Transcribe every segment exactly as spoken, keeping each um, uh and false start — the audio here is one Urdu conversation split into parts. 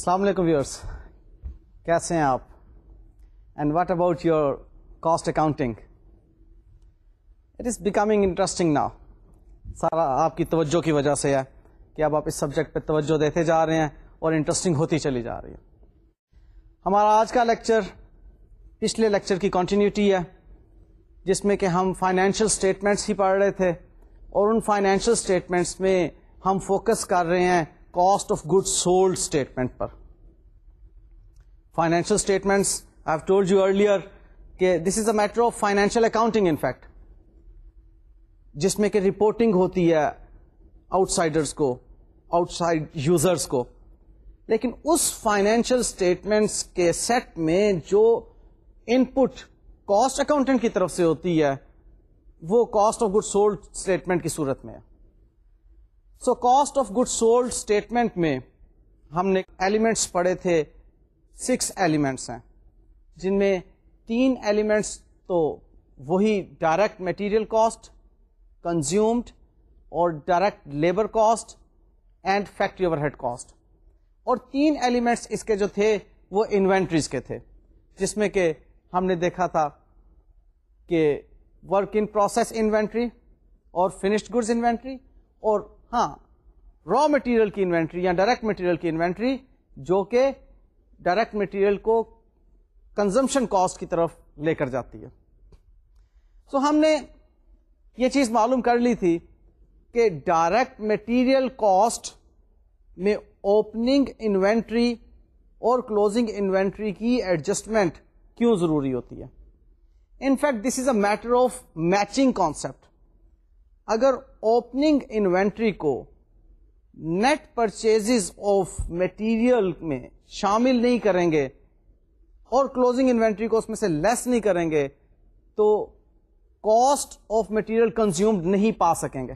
السلام علیکم ویورس، کیسے ہیں آپ؟ And what about your cost accounting? It is becoming interesting now. سارا آپ کی توجہ کی وجہ سے ہے کہ اب آپ اس سبجیکٹ پہ توجہ دیتے جا رہے ہیں اور انٹرسٹنگ ہوتی چلی جا رہی ہے. ہمارا آج کا لیکچر پچھلے لیکچر کی کنٹینیوٹی ہے، جس میں کہ ہم فائنینشیل اسٹیٹمنٹس ہی پڑھ رہے تھے، اور ان فائنینشیل اسٹیٹمنٹس میں ہم فوکس کر رہے ہیں cost of good sold statement پر. Financial statements I have told you earlier کہ this is a matter of financial accounting in fact, جس میں کہ رپورٹنگ ہوتی ہے آؤٹ سائڈرس کو، آؤٹ سائڈ یوزرس کو. لیکن اس فائنینشیل اسٹیٹمنٹس کے سیٹ میں جو ان پٹ کاسٹ اکاؤنٹنٹ کی طرف سے ہوتی ہے وہ cost of good sold statement کی صورت میں ہے. So cost of good sold statement میں ہم نے ایلیمنٹس پڑھے تھے، سکس ایلیمنٹس ہیں، جن میں تین ایلیمنٹس تو وہی ڈائریکٹ میٹیریل کاسٹ، کنزیومڈ اور direct labour cost and factory overhead cost, اور تین ایلیمنٹس اس کے جو تھے وہ انوینٹریز کے تھے، جس میں کہ ہم نے دیکھا تھا کہ ورک ان پروسیس انوینٹری اور فنشڈ گڈز انوینٹری، اور ہاں را مٹیریل کی انوینٹری یا ڈائریکٹ مٹیریل کی انوینٹری، جو کہ ڈائریکٹ مٹیریل کو کنزمپشن کاسٹ کی طرف لے کر جاتی ہے. سو so, ہم نے یہ چیز معلوم کر لی تھی کہ ڈائریکٹ مٹیریل کاسٹ میں اوپننگ انوینٹری اور کلوزنگ انوینٹری کی ایڈجسٹمنٹ کیوں ضروری ہوتی ہے. In fact this is a matter of matching concept. اگر اوپننگ انوینٹری کو نیٹ پرچیز آف مٹیریل میں شامل نہیں کریں گے اور کلوزنگ انوینٹری کو اس میں سے لیس نہیں کریں گے تو کاسٹ آف مٹیریل کنزیومڈ نہیں پا سکیں گے.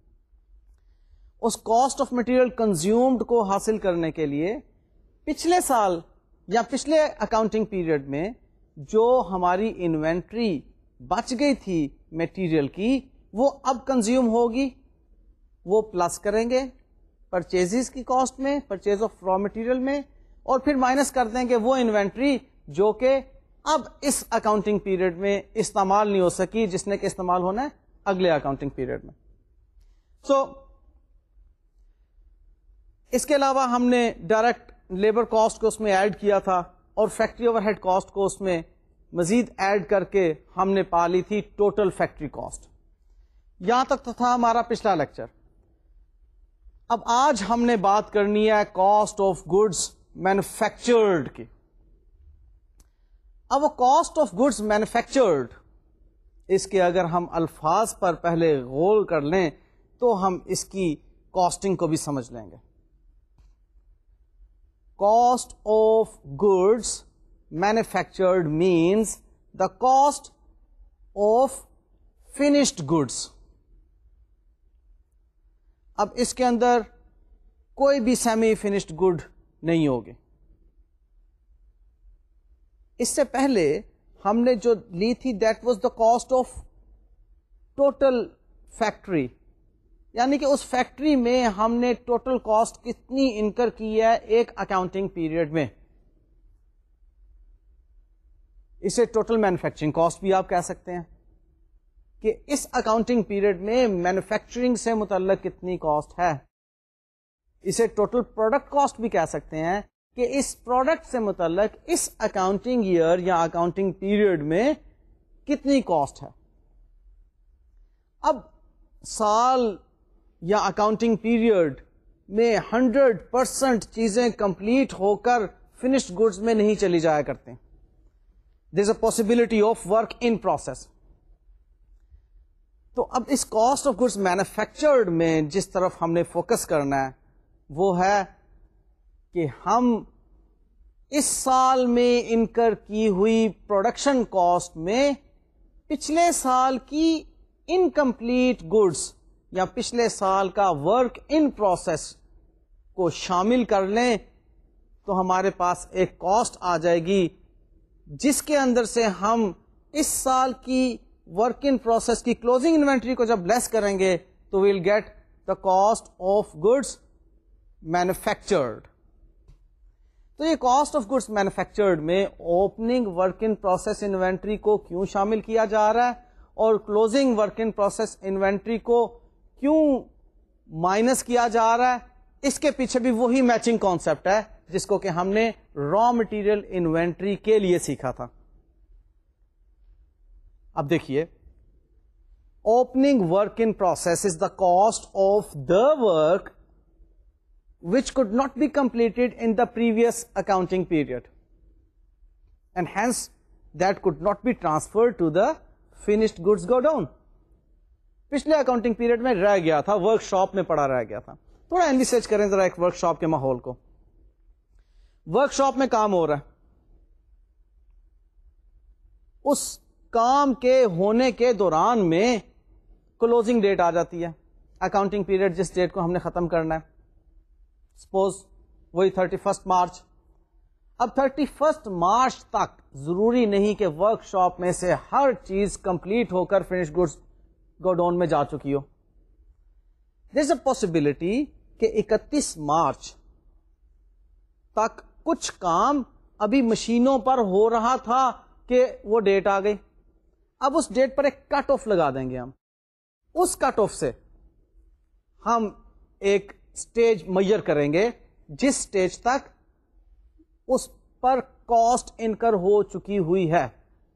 اس کاسٹ آف مٹیریل کنزیومڈ کو حاصل کرنے کے لیے پچھلے سال یا پچھلے اکاؤنٹنگ پیریڈ میں جو ہماری انوینٹری بچ گئی تھی مٹیریل کی، وہ اب کنزیوم ہوگی، وہ پلس کریں گے پرچیزز کی کاسٹ میں، پرچیز آف را مٹیریل میں، اور پھر مائنس کر دیں گے وہ انوینٹری جو کہ اب اس اکاؤنٹنگ پیریڈ میں استعمال نہیں ہو سکی، جس نے کہ استعمال ہونا ہے اگلے اکاؤنٹنگ پیریڈ میں. سو so, اس کے علاوہ ہم نے ڈائریکٹ لیبر کاسٹ کو اس میں ایڈ کیا تھا، اور فیکٹری اوور ہیڈ کاسٹ کو اس میں مزید ایڈ کر کے ہم نے پا لی تھی ٹوٹل فیکٹری کاسٹ. یہاں تک تو تھا ہمارا پچھلا لیکچر. اب آج ہم نے بات کرنی ہے کاسٹ آف گڈز مینوفیکچرڈ کی. اب وہ کاسٹ آف گڈز مینوفیکچرڈ، اس کے اگر ہم الفاظ پر پہلے غور کر لیں تو ہم اس کی کاسٹنگ کو بھی سمجھ لیں گے. Cost of goods manufactured means the cost of finished goods. اب اس کے اندر کوئی بھی سیمی فنشڈ گڈ نہیں ہوگی. اس سے پہلے ہم نے جو لی تھی that was the cost of total factory, یعنی کہ اس فیکٹری میں ہم نے ٹوٹل کاسٹ کتنی انکر کی ہے ایک اکاؤنٹنگ پیریڈ میں. اسے ٹوٹل مینوفیکچرنگ کاسٹ بھی آپ کہہ سکتے ہیں کہ اس اکاؤنٹنگ پیریڈ میں مینوفیکچرنگ سے متعلق کتنی کاسٹ ہے. اسے ٹوٹل پروڈکٹ کاسٹ بھی کہہ سکتے ہیں کہ اس پروڈکٹ سے متعلق اس اکاؤنٹنگ ایئر یا اکاؤنٹنگ پیریڈ میں کتنی کاسٹ ہے. اب سال یا اکاؤنٹنگ پیریڈ میں ہنڈریڈ پرسینٹ چیزیں کمپلیٹ ہو کر فنشڈ گڈز میں نہیں چلی جایا کرتے. There is a possibility of work in process. تو اب اس کاسٹ آف گڈز مینوفیکچرڈ میں جس طرف ہم نے فوکس کرنا ہے وہ ہے کہ ہم اس سال میں انکر کی ہوئی پروڈکشن کاسٹ میں پچھلے سال کی انکمپلیٹ گڈز یا پچھلے سال کا ورک ان پروسیس کو شامل کر لیں تو ہمارے پاس ایک کاسٹ آ جائے گی، جس کے اندر سے ہم اس سال کی ورک ان پروسیس کی کلوزنگ انوینٹری کو جب لیس کریں گے تو we'll get the cost of goods manufactured. تو یہ کاسٹ آف گڈس مینوفیکچرڈ میں opening work in process inventory کو کیوں شامل کیا جا رہا ہے اور closing work in process inventory کو کیوں مائنس کیا جا رہا ہے, اس کے پیچھے بھی وہی میچنگ کانسیپٹ ہے جس کو کہ ہم نے را مٹیریل انوینٹری کے لیے سیکھا تھا. اب دیکھیے, opening work in process is the cost of the work which could not be completed in the previous accounting period, and hence that could not be transferred to the finished goods go down. پچھلے اکاؤنٹنگ پیریڈ میں رہ گیا تھا, ورک شاپ میں پڑا رہ گیا تھا. تھوڑا انویسٹ کریں ذرا ایک ورک شاپ کے ماحول کو. ورک شاپ میں کام ہو رہا ہے, اس کام کے ہونے کے دوران میں کلوزنگ ڈیٹ آ جاتی ہے, اکاؤنٹنگ پیریڈ جس ڈیٹ کو ہم نے ختم کرنا ہے, سپوز وہی تھرٹی فسٹ مارچ. اب تھرٹی فسٹ مارچ تک ضروری نہیں کہ ورک شاپ میں سے ہر چیز کمپلیٹ ہو کر فنش گڈس گو ڈاؤن میں جا چکی ہو. دیر از اے پاسبلٹی کہ اکتیس مارچ تک کچھ کام ابھی مشینوں پر ہو رہا تھا کہ وہ ڈیٹ آ گئی. اب اس ڈیٹ پر ایک کٹ آف لگا دیں گے ہم. اس کٹ آف سے ہم ایک اسٹیج میئر کریں گے جس اسٹیج تک اس پر کاسٹ انکر ہو چکی ہوئی ہے.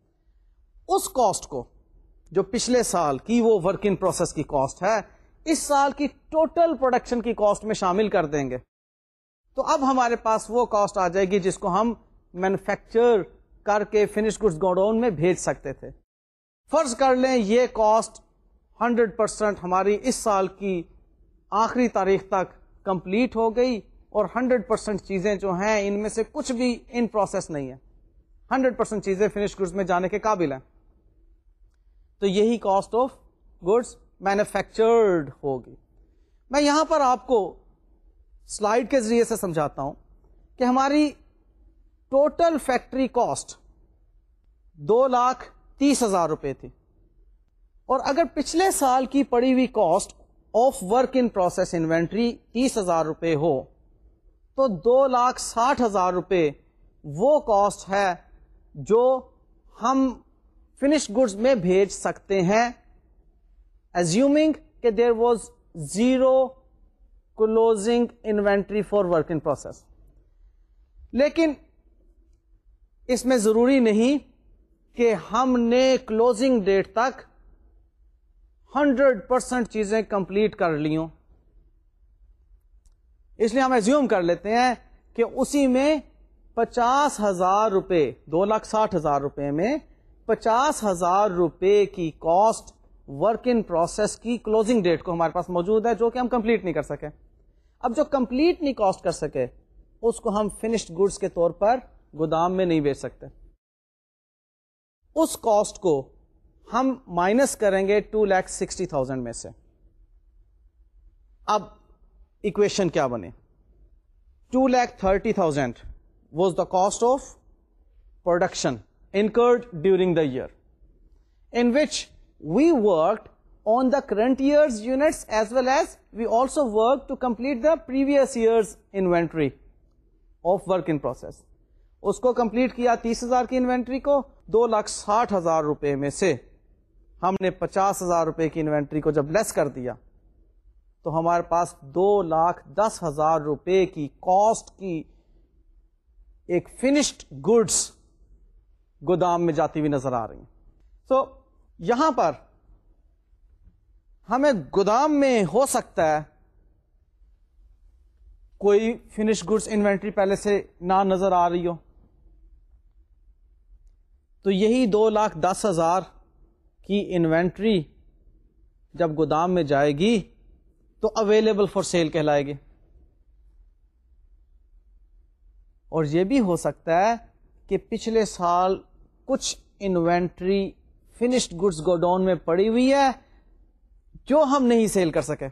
اس کاسٹ کو جو پچھلے سال کی وہ ورک ان پروسیس کی کاسٹ ہے, اس سال کی ٹوٹل پروڈکشن کی کاسٹ میں شامل کر دیں گے. تو اب ہمارے پاس وہ کاسٹ آ جائے گی جس کو ہم مینوفیکچر کر کے فنش گڈس گو ڈاؤن میں بھیج سکتے تھے. فرض کر لیں یہ کاسٹ ہنڈریڈ پرسینٹ ہماری اس سال کی آخری تاریخ تک کمپلیٹ ہو گئی اور ہنڈریڈ پرسینٹ چیزیں جو ہیں ان میں سے کچھ بھی ان پروسیس نہیں ہے, ہنڈریڈ پرسینٹ چیزیں فنش گڈس میں جانے کے قابل ہیں. تو یہی کاسٹ آف گڈس مینوفیکچرڈ ہوگی. میں یہاں پر آپ کو سلائیڈ کے ذریعے سے سمجھاتا ہوں کہ ہماری ٹوٹل فیکٹری کاسٹ دو لاکھ تیس ہزار روپے تھی, اور اگر پچھلے سال کی پڑی ہوئی cost of work in process inventory تیس ہزار روپے ہو تو دو لاکھ ساٹھ ہزار روپے وہ کاسٹ ہے جو ہم فنش گڈس میں بھیج سکتے ہیں, ایزیومنگ کہ there was zero closing inventory for work in process. لیکن اس میں ضروری نہیں کہ ہم نے کلوزنگ ڈیٹ تک ہنڈریڈ پرسینٹ چیزیں کمپلیٹ کر لی ہوں. اس لیے ہم ایزیوم کر لیتے ہیں کہ اسی میں پچاس ہزار روپے, دو لاکھ ساٹھ ہزار روپے میں پچاس ہزار روپے کی کاسٹ ورک ان پروسیس کی کلوزنگ ڈیٹ کو ہمارے پاس موجود ہے جو کہ ہم کمپلیٹ نہیں کر سکے. اب جو کمپلیٹ نہیں کاسٹ کر سکے اس کو ہم فنشڈ گڈس کے طور پر گودام میں نہیں بیچ سکتے. اس کاسٹ کو ہم مائنس کریں گے ٹو لاکھ سکسٹی تھاؤزینڈ میں سے. اب اکویشن کیا بنے؟ Two lakh thirty thousand was the cost of production incurred during the year in which we worked on the current year's units as well as we also worked to complete the previous year's inventory of work in process. اس کو کمپلیٹ کیا تیس ہزار کی انوینٹری کو, دو لاکھ ساٹھ ہزار روپے میں سے ہم نے پچاس ہزار روپے کی انوینٹری کو جب لیس کر دیا تو ہمارے پاس دو لاکھ دس ہزار روپے کی کاسٹ کی ایک فنشڈ گڈس گودام میں جاتی ہوئی نظر آ رہی ہیں. تو so, یہاں پر ہمیں گودام میں ہو سکتا ہے کوئی فنش گڈس انوینٹری پہلے سے نہ نظر آ رہی ہو, تو یہی دو لاکھ دس ہزار کی انوینٹری جب گودام میں جائے گی تو اویلیبل فار سیل کہلائے گی. اور یہ بھی ہو سکتا ہے کہ پچھلے سال کچھ inventory finished goods go down میں پڑی ہوئی ہے جو ہم نہیں سیل کر سکے.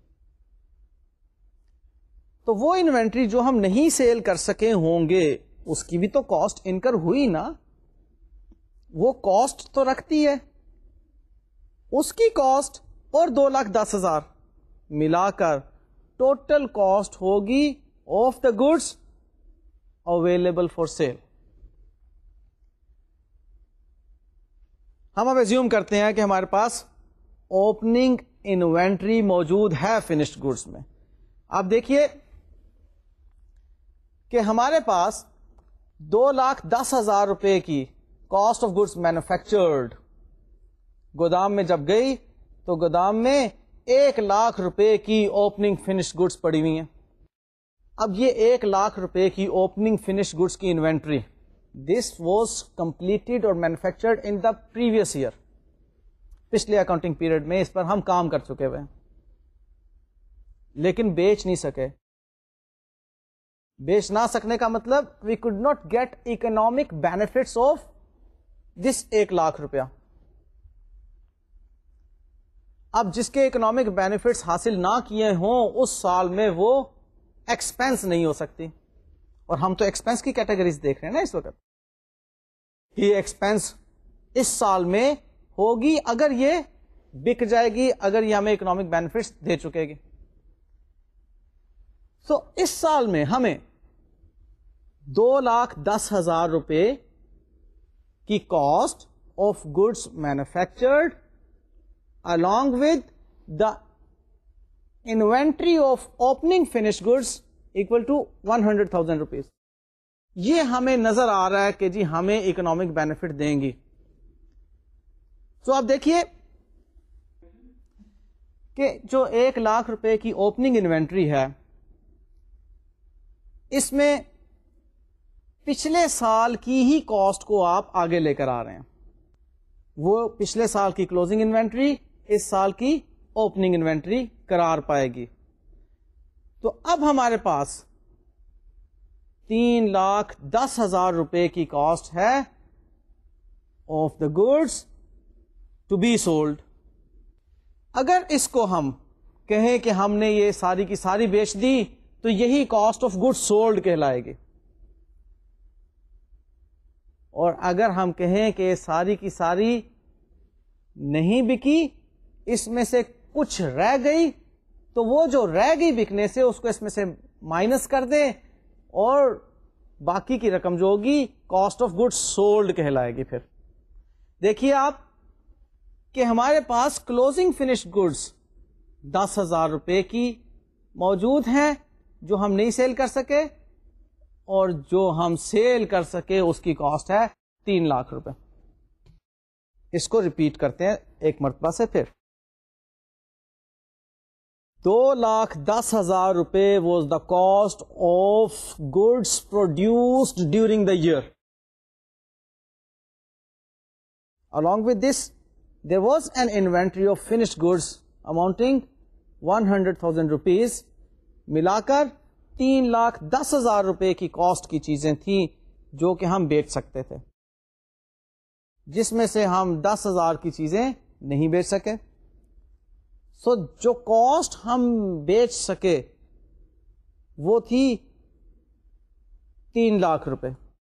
تو وہ انوینٹری جو ہم نہیں سیل کر سکے ہوں گے اس کی بھی تو کاسٹ انکر ہوئی نا, وہ کاسٹ تو رکھتی ہے. اس کی کاسٹ اور دو لاکھ دس ہزار ملا کر ٹوٹل کاسٹ ہوگی of the goods available for sale. ہم اب ایزیوم کرتے ہیں کہ ہمارے پاس اوپننگ انوینٹری موجود ہے فنشڈ گڈس میں. آپ دیکھیے کہ ہمارے پاس دو لاکھ دس ہزار روپے کی کاسٹ آف گڈس مینوفیکچرڈ گودام میں جب گئی تو گودام میں ایک لاکھ روپے کی اوپننگ فنشڈ گڈس پڑی ہوئی ہیں. اب یہ ایک لاکھ روپے کی اوپننگ فنشڈ گڈس کی انوینٹری دس واز کمپلیٹڈ اور manufactured in the previous year, پچھلے اکاؤنٹنگ پیریڈ میں اس پر ہم کام کر چکے ہوئے ہیں, لیکن بیچ نہیں سکے. بیچ نہ سکنے کا مطلب we could not get economic benefits of this ایک لاکھ روپیہ. اب جس کے اکنامک بینیفٹس حاصل نہ کیے ہوں اس سال میں وہ ایکسپینس نہیں ہو سکتی, اور ہم تو ایکسپینس کی کیٹیگریز دیکھ رہے ہیں نا اس وقت. یہ ایکسپینس اس سال میں ہوگی اگر یہ بک جائے گی, اگر یہ ہمیں اکنامک بینیفٹس دے چکے گی. سو so, اس سال میں ہمیں دو لاکھ دس ہزار روپے کی cost of goods manufactured along with the inventory of opening finished goods equal to one hundred thousand rupees. یہ ہمیں نظر آ رہا ہے کہ جی ہمیں اکنامک بینیفٹ دیں گی. تو آپ دیکھیے کہ جو ایک لاکھ روپے کی اوپننگ انوینٹری ہے اس میں پچھلے سال کی ہی کاسٹ کو آپ آگے لے کر آ رہے ہیں. وہ پچھلے سال کی کلوزنگ انوینٹری اس سال کی اوپننگ انوینٹری قرار پائے گی. تو اب ہمارے پاس تین لاکھ دس ہزار روپے کی کاسٹ ہے of the goods to be sold. اگر اس کو ہم کہیں کہ ہم نے یہ ساری کی ساری بیچ دی تو یہی کاسٹ آف گڈس سولڈ کہلائے گی, اور اگر ہم کہیں کہ ساری کی ساری نہیں بکی, اس میں سے کچھ رہ گئی, تو وہ جو رہ گئی بکنے سے اس کو اس میں سے مائنس کر دیں اور باقی کی رقم جو ہوگی کاسٹ آف گڈس سولڈ کہلائے گی. پھر دیکھیے آپ کہ ہمارے پاس کلوزنگ فنشڈ گڈس دس ہزار روپے کی موجود ہیں جو ہم نہیں سیل کر سکے, اور جو ہم سیل کر سکے اس کی کاسٹ ہے تین لاکھ روپے. اس کو ریپیٹ کرتے ہیں ایک مرتبہ سے. پھر دو لاکھ دس ہزار روپے was the cost of goods produced during the year. Along with this, there was an inventory of finished goods amounting one hundred thousand rupees. ملا کر تین لاکھ دس ہزار روپے کی کاسٹ کی چیزیں تھیں جو کہ ہم بیچ سکتے تھے, جس میں سے ہم دس ہزار کی چیزیں نہیں بیچ سکے. سو so, جو کاسٹ ہم بیچ سکے وہ تھی تین لاکھ روپے.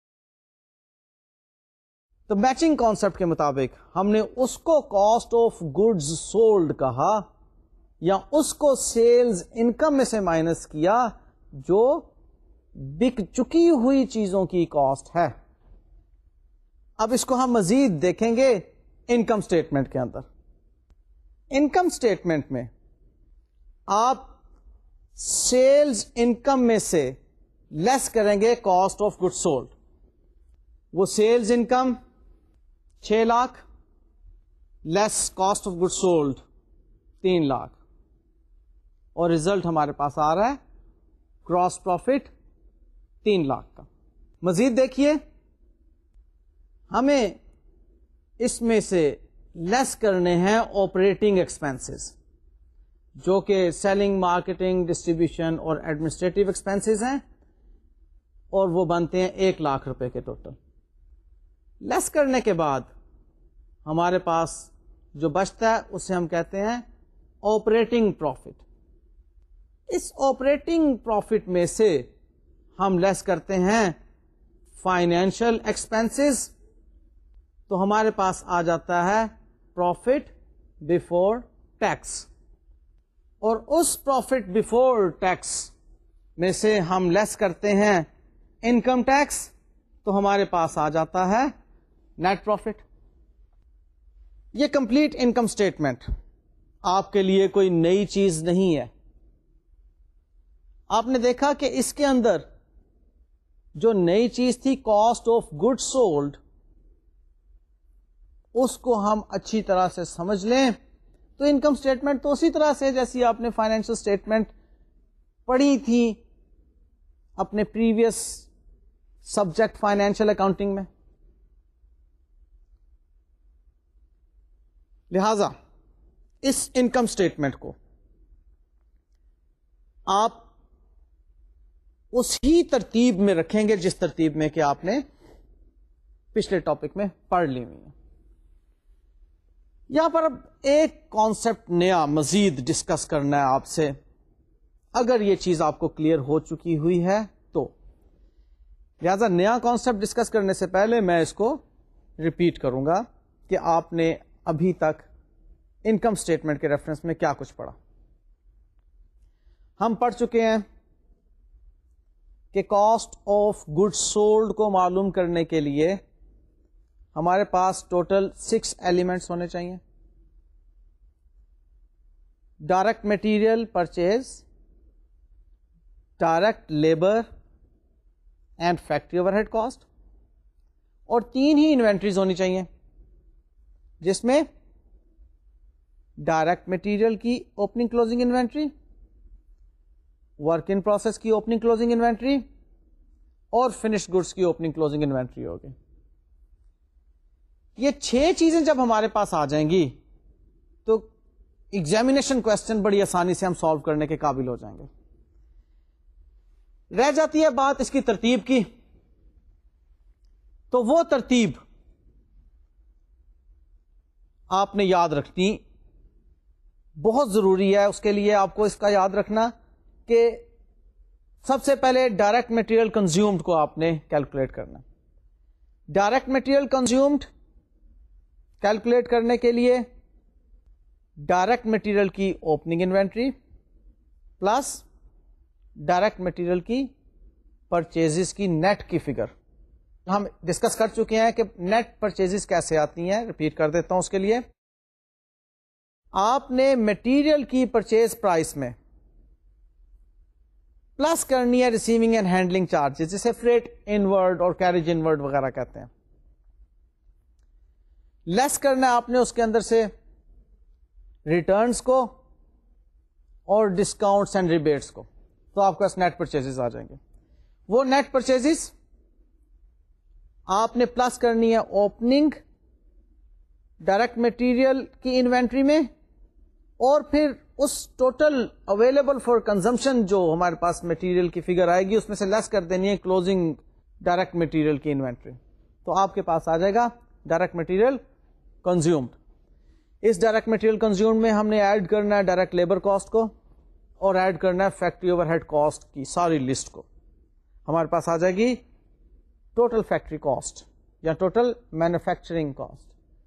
تو میچنگ کانسیپٹ کے مطابق ہم نے اس کو کاسٹ آف گڈز سولڈ کہا, یا اس کو سیلز انکم میں سے مائنس کیا جو بک چکی ہوئی چیزوں کی کاسٹ ہے. اب اس کو ہم مزید دیکھیں گے انکم اسٹیٹمنٹ کے اندر. انکم اسٹیٹمنٹ میں آپ سیلز انکم میں سے لیس کریں گے کاسٹ آف گڈ سولڈ. وہ سیلز انکم چھ lakh less cost of good sold تین لاکھ, اور ریزلٹ ہمارے پاس آ رہا ہے گراس پروفٹ تین لاکھ کا. مزید دیکھیے ہمیں اس میں سے لیس کرنے ہیں آپریٹنگ ایکسپینسز جو کہ سیلنگ, مارکیٹنگ, ڈسٹریبیوشن اور ایڈمنسٹریٹو ایکسپینسز ہیں, اور وہ بنتے ہیں ایک لاکھ روپے کے ٹوٹل. لیس کرنے کے بعد ہمارے پاس جو بچتا ہے اسے ہم کہتے ہیں آپریٹنگ پروفٹ. اس آپریٹنگ پروفٹ میں سے ہم لیس کرتے ہیں فائنینشیل ایکسپینسز, تو ہمارے پاس آ جاتا ہے پروفٹ بفور ٹیکس. اور اس پروفٹ بفور ٹیکس میں سے ہم لیس کرتے ہیں انکم ٹیکس تو ہمارے پاس آ جاتا ہے نیٹ پروفٹ. یہ کمپلیٹ انکم اسٹیٹمنٹ آپ کے لیے کوئی نئی چیز نہیں ہے. آپ نے دیکھا کہ اس کے اندر جو نئی چیز تھی کاسٹ آف گڈ سولڈ، اس کو ہم اچھی طرح سے سمجھ لیں تو انکم اسٹیٹمنٹ تو اسی طرح سے جیسی آپ نے فائنینشل اسٹیٹمنٹ پڑھی تھی اپنے پریویس سبجیکٹ فائنینشیل اکاؤنٹنگ میں. لہذا اس انکم اسٹیٹمنٹ کو آپ اسی ترتیب میں رکھیں گے جس ترتیب میں کہ آپ نے پچھلے ٹاپک میں پڑھ لی ہوئی ہے. یہاں پر اب ایک کانسیپٹ نیا مزید ڈسکس کرنا ہے آپ سے. اگر یہ چیز آپ کو کلیئر ہو چکی ہوئی ہے تو لہذا نیا کانسیپٹ ڈسکس کرنے سے پہلے میں اس کو ریپیٹ کروں گا کہ آپ نے ابھی تک انکم اسٹیٹمنٹ کے ریفرنس میں کیا کچھ پڑھا. ہم پڑھ چکے ہیں کہ کاسٹ آف گڈ سولڈ کو معلوم کرنے کے لیے ہمارے پاس ٹوٹل سکس ایلیمنٹس ہونے چاہیے. Direct material purchase, direct labour and factory overhead cost, اور تین ہی انوینٹریز ہونی چاہیے جس میں ڈائریکٹ مٹیریل کی opening closing inventory, work in process کی اوپننگ کلوزنگ انوینٹری اور فنش گڈس کی اوپننگ کلوزنگ انوینٹری ہوگی. یہ چھ چیزیں جب ہمارے پاس آ جائیں گی تو ایگزامینیشن کوشچن بڑی آسانی سے ہم سالو کرنے کے قابل ہو جائیں گے. رہ جاتی ہے بات اس کی ترتیب کی، تو وہ ترتیب آپ نے یاد رکھنی بہت ضروری ہے. اس کے لیے آپ کو اس کا یاد رکھنا کہ سب سے پہلے ڈائریکٹ مٹیریل کنزیومڈ کو آپ نے کیلکولیٹ کرنا. ڈائریکٹ مٹیریل کنزیومڈ کیلکولیٹ کرنے کے لیے ڈائریکٹ مٹیریل کی opening inventory plus direct material کی پرچیزز کی نیٹ کی فگر. ہم ڈسکس کر چکے ہیں کہ نیٹ پرچیزز کیسے آتی ہیں. ریپیٹ کر دیتا ہوں. اس کے لیے آپ نے مٹیریل کی پرچیز پرائس میں پلس کرنی ہے ریسیونگ اینڈ ہینڈلنگ چارجز، جسے فریٹ انورڈ اور کیریج انورڈ وغیرہ کہتے ہیں. لیس کرنا ہے آپ نے اس کے اندر سے ریٹرنز کو اور ڈسکاؤنٹس اینڈ ریبیٹس کو، تو آپ کے پاس نیٹ پرچیزز آ جائیں گے. وہ نیٹ پرچیزز آپ نے پلس کرنی ہے اوپننگ ڈائریکٹ مٹیریل کی انوینٹری میں، اور پھر اس ٹوٹل اویلیبل فار کنزمپشن جو ہمارے پاس مٹیریل کی فگر آئے گی اس میں سے لیس کر دینی ہے کلوزنگ ڈائریکٹ مٹیریل کی انوینٹری. تو آپ کے پاس آ جائے گا ڈائریکٹ مٹیریل کنزیومڈ. اس ڈائریکٹ مٹیریل کنزیومڈ میں ہم نے ایڈ کرنا ہے ڈائریکٹ لیبر کاسٹ کو اور ایڈ کرنا ہے فیکٹری اوور ہیڈ کاسٹ کی ساری لسٹ کو. ہمارے پاس آ جائے گی ٹوٹل فیکٹری کاسٹ یا ٹوٹل مینوفیکچرنگ کاسٹ.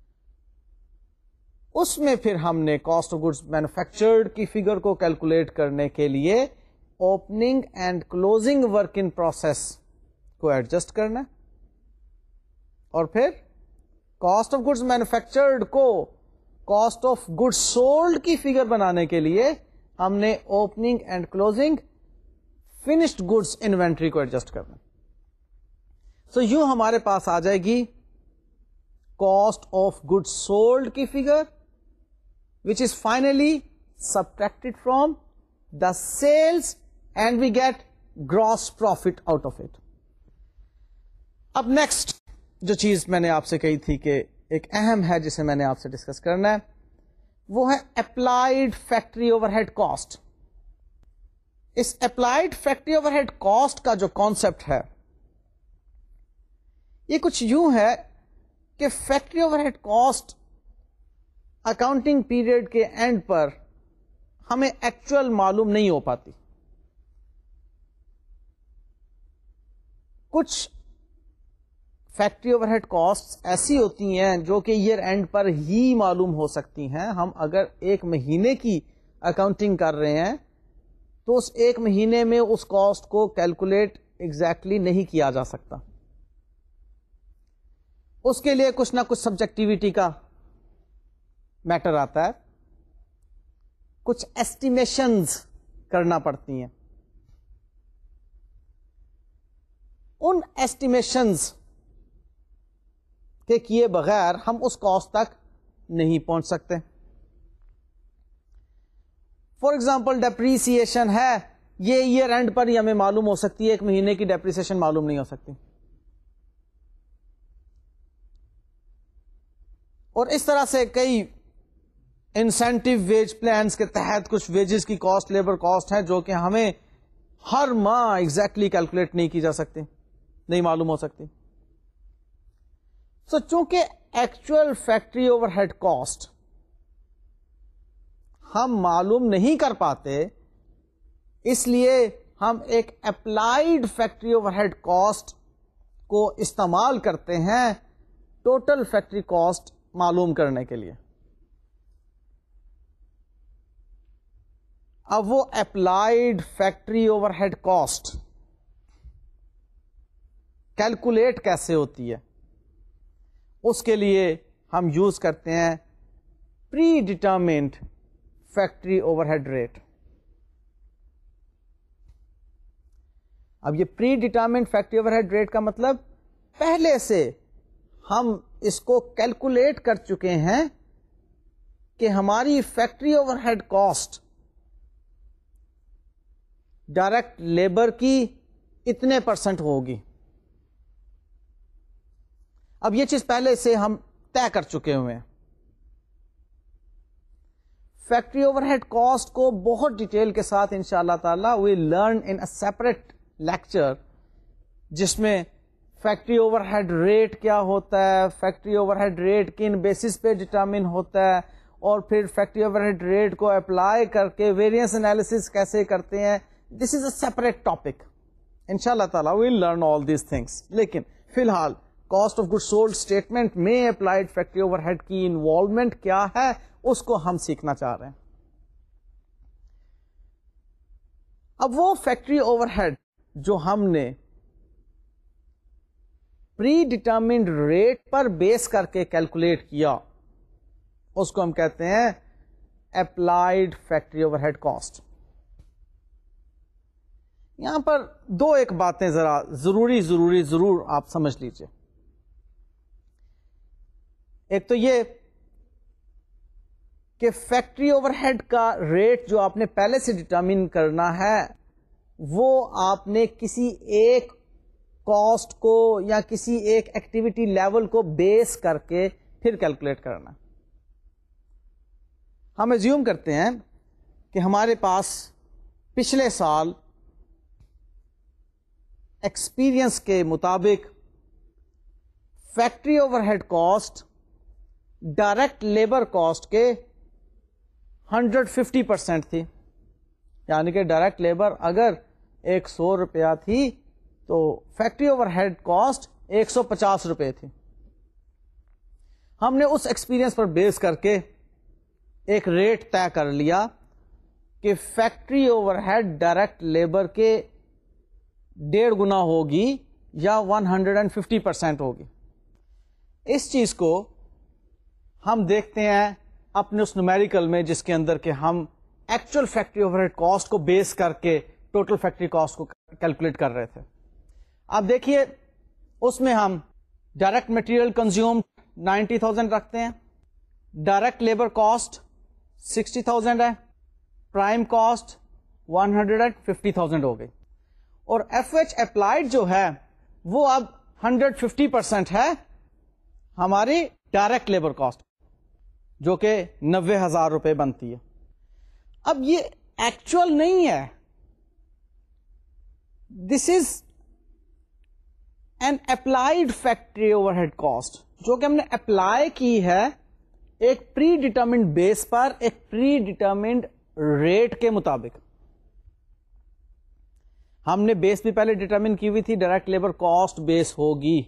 اس میں پھر ہم نے کاسٹ آف گڈس مینوفیکچرڈ کی فگر کو کیلکولیٹ کرنے کے لیے opening and closing work in process کو ایڈجسٹ کرنا، اور پھر کاسٹ آف گڈس مینوفیکچرڈ کو کاسٹ آف گڈ سولڈ کی فگر بنانے کے لیے ہم نے opening and closing finished goods inventory کو ایڈجسٹ کرنا. سو یوں ہمارے پاس آ جائے گی کاسٹ آف گڈ سولڈ کی figure which is finally subtracted from the sales and we get gross profit out of it. اب نیکسٹ جو چیز میں نے آپ سے کہی تھی کہ ایک اہم ہے جسے میں نے آپ سے ڈسکس کرنا ہے وہ ہے applied factory overhead cost. اس applied factory overhead cost کا جو کانسیپٹ ہے یہ کچھ یوں ہے کہ factory overhead cost accounting period کے اینڈ پر ہمیں ایکچوئل معلوم نہیں ہو پاتی. کچھ فیکٹری اوور ہیڈ کاسٹ ایسی ہوتی ہیں جو کہ ایئر اینڈ پر ہی معلوم ہو سکتی ہیں. ہم اگر ایک مہینے کی اکاؤنٹنگ کر رہے ہیں تو اس ایک مہینے میں اس کاسٹ کو کیلکولیٹ ایگزیکٹلی نہیں کیا جا سکتا. اس کے لیے کچھ نہ کچھ سبجیکٹیوٹی کا میٹر آتا ہے, کچھ ایسٹیمیشنز کرنا پڑتی ہیں. ان ایسٹیمیشنز کے کیے بغیر ہم اس کاسٹ تک نہیں پہنچ سکتے. فار ایگزامپل ڈیپریسیشن ہے, یہ ایئر اینڈ پر ہی ہمیں معلوم ہو سکتی ہے, ایک مہینے کی ڈیپریسیشن معلوم نہیں ہو سکتی. اور اس طرح سے کئی انسینٹو ویج پلانس کے تحت کچھ ویجز کی کاسٹ, لیبر کاسٹ ہے جو کہ ہمیں ہر ماہ ایگزیکٹلی کیلکولیٹ نہیں کی جا سکتی, نہیں معلوم ہو سکتی. سو so, چونکہ actual factory overhead cost ہم معلوم نہیں کر پاتے, اس لیے ہم ایک applied factory overhead cost کو استعمال کرتے ہیں ٹوٹل فیکٹری کاسٹ معلوم کرنے کے لیے. اب وہ applied factory overhead cost calculate کیسے ہوتی ہے, اس کے لیے ہم یوز کرتے ہیں predetermined factory overhead rate. اب یہ predetermined factory overhead rate کا مطلب پہلے سے ہم اس کو کیلکولیٹ کر چکے ہیں کہ ہماری factory overhead cost direct labour کی اتنے پرسنٹ ہوگی. اب یہ چیز پہلے سے ہم طے کر چکے ہوئے ہیں. فیکٹری اوور ہیڈ کاسٹ کو بہت ڈیٹیل کے ساتھ ان شاء اللہ تعالی we learn in a separate lecture, جس میں فیکٹری اوور ہیڈ ریٹ کیا ہوتا ہے, فیکٹری اوور ہیڈ ریٹ کن بیسس پہ ڈٹرمن ہوتا ہے, اور پھر فیکٹری اوور ہیڈ ریٹ کو اپلائی کر کے ویریئنس انالیسس کیسے کرتے ہیں. دس از اے سیپریٹ ٹاپک. ان شاء اللہ تعالی we learn all these things. لیکن فی الحال cost of good sold statement میں اپلائڈ فیکٹری اوور ہیڈ کی انوالومنٹ کیا ہے, اس کو ہم سیکھنا چاہ رہے ہیں. اب وہ فیکٹری اوور ہیڈ جو ہم نے پری ڈیٹرمنڈ ریٹ پر بیس کر کے کیلکولیٹ کیا, اس کو ہم کہتے ہیں applied factory overhead cost. یہاں پر دو ایک باتیں ذرا ضروری ضروری ضرور آپ سمجھ لیجئے. ایک تو یہ کہ فیکٹری اوور ہیڈ کا ریٹ جو آپ نے پہلے سے ڈٹرمن کرنا ہے, وہ آپ نے کسی ایک کاسٹ کو یا کسی ایک ایکٹیویٹی لیول کو بیس کر کے پھر کیلکولیٹ کرنا. ہم ایزیوم کرتے ہیں کہ ہمارے پاس پچھلے سال ایکسپیرئنس کے مطابق factory overhead cost direct labour cost کے ہنڈریڈ ففٹی پرسینٹ تھی. یعنی کہ ڈائریکٹ لیبر اگر ایک سو روپیہ تھی تو فیکٹری اوور ہیڈ کاسٹ ایک سو پچاس روپے تھی. ہم نے اس ایکسپیرئنس پر بیس کر کے ایک ریٹ طے کر لیا کہ factory overhead direct labour کے ڈیڑھ گنا ہوگی یا one hundred and fifty percent ہوگی. اس چیز کو ہم دیکھتے ہیں اپنے اس نومیریکل میں, جس کے اندر کہ ہم actual factory overhead cost کو بیس کر کے ٹوٹل فیکٹری کاسٹ کو کیلکولیٹ کر رہے تھے. آپ دیکھیے اس میں ہم direct material consume ninety thousand رکھتے ہیں, direct labour cost sixty thousand ہے, prime cost one hundred and fifty thousand ہو گئی, اور ایف ایچ اپلائڈ جو ہے وہ اب ہنڈریڈ ففٹی پرسینٹ ہے ہماری ڈائریکٹ لیبر کاسٹ, جو کہ نوے ہزار روپے بنتی ہے. اب یہ ایکچوئل نہیں ہے, this is an applied factory overhead cost, جو کہ ہم نے اپلائی کی ہے ایک پری ڈیٹرمنڈ بیس پر, ایک پری ڈیٹرمنڈ ریٹ کے مطابق. ہم نے بیس بھی پہلے ڈیٹرمن کی ہوئی تھی, ڈائریکٹ لیبر کاسٹ بیس ہوگی,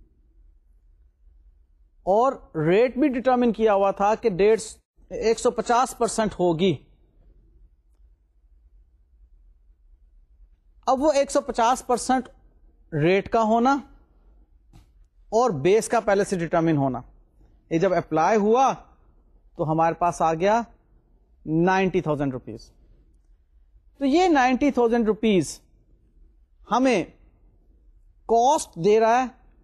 اور ریٹ بھی ڈیٹرمن کیا ہوا تھا کہ ڈیڑھ ایک سو پچاس پرسینٹ ہوگی. اب وہ ایک سو پچاس پرسینٹ ریٹ کا ہونا اور بیس کا پہلے سے ڈٹرمن ہونا. یہ جب اپلائی ہوا تو ہمارے پاس آ گیا نائنٹی تھاؤزینڈ روپیز. تو یہ نائنٹی تھاؤزینڈ روپیز ہمیں کاسٹ دے رہا ہے,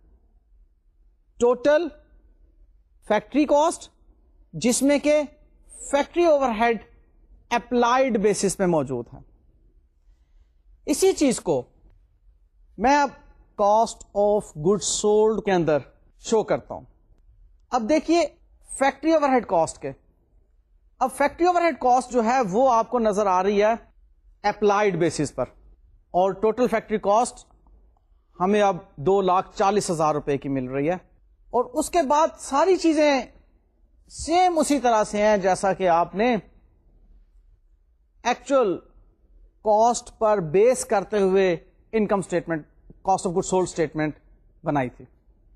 ٹوٹل فیکٹری کاسٹ, جس میں کہ factory overhead applied basis پہ موجود ہے. اسی چیز کو میں اب کاسٹ آف گڈ سولڈ کے اندر شو کرتا ہوں. اب دیکھیے فیکٹری اوور ہیڈ کاسٹ کے, اب فیکٹری اوور ہیڈ کاسٹ جو ہے وہ آپ کو نظر آ رہی ہے اپلائیڈ بیسس پر, اور ٹوٹل فیکٹری کاسٹ ہمیں اب دو لاکھ چالیس ہزار روپے کی مل رہی ہے. اور اس کے بعد ساری چیزیں سیم اسی طرح سے ہیں جیسا کہ آپ نے ایکچوئل کاسٹ پر بیس کرتے ہوئے income statement, cost of good sold statement بنائی تھی.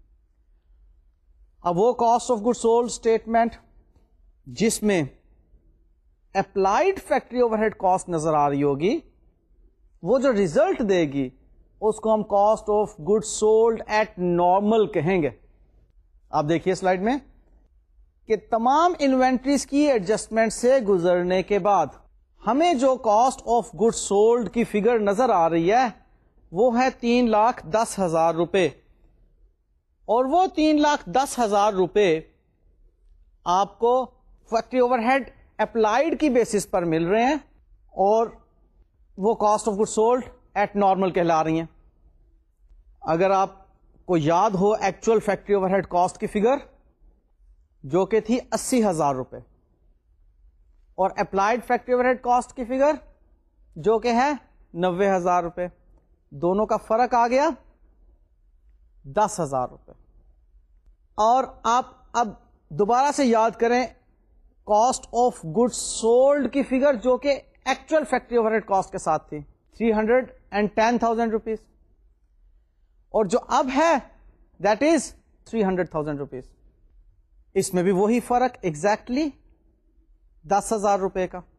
اب وہ cost of good sold statement جس میں applied factory overhead cost نظر آ رہی ہوگی, وہ جو ریزلٹ دے گی اس کو ہم cost of good sold at normal کہیں گے. آپ دیکھیے سلائیڈ میں کہ تمام انوینٹریز کی ایڈجسٹمنٹ سے گزرنے کے بعد ہمیں جو کاسٹ آف گڈ سولڈ کی فگر نظر آ رہی ہے وہ ہے تین لاکھ دس ہزار روپے. اور وہ تین لاکھ دس ہزار روپے آپ کو فیکٹری اوور ہیڈ اپلائیڈ کی بیسس پر مل رہے ہیں, اور وہ cost of good sold at normal کہلا رہی ہیں. اگر آپ کو یاد ہو actual factory overhead cost کی فگر جو کہ تھی اسی ہزار روپے, اور applied factory overhead cost کی فگر جو کہ ہے نوے ہزار روپے, دونوں کا فرق آ گیا دس ہزار روپے. اور آپ اب دوبارہ سے یاد کریں کاسٹ آف گڈ سولڈ کی فگر جو کہ actual factory overhead cost کے ساتھ تھی three hundred and ten thousand rupees, اور جو اب ہے that is three hundred thousand rupees. اس میں بھی وہی فرق ایگزیکٹلی دس ہزار روپے کا.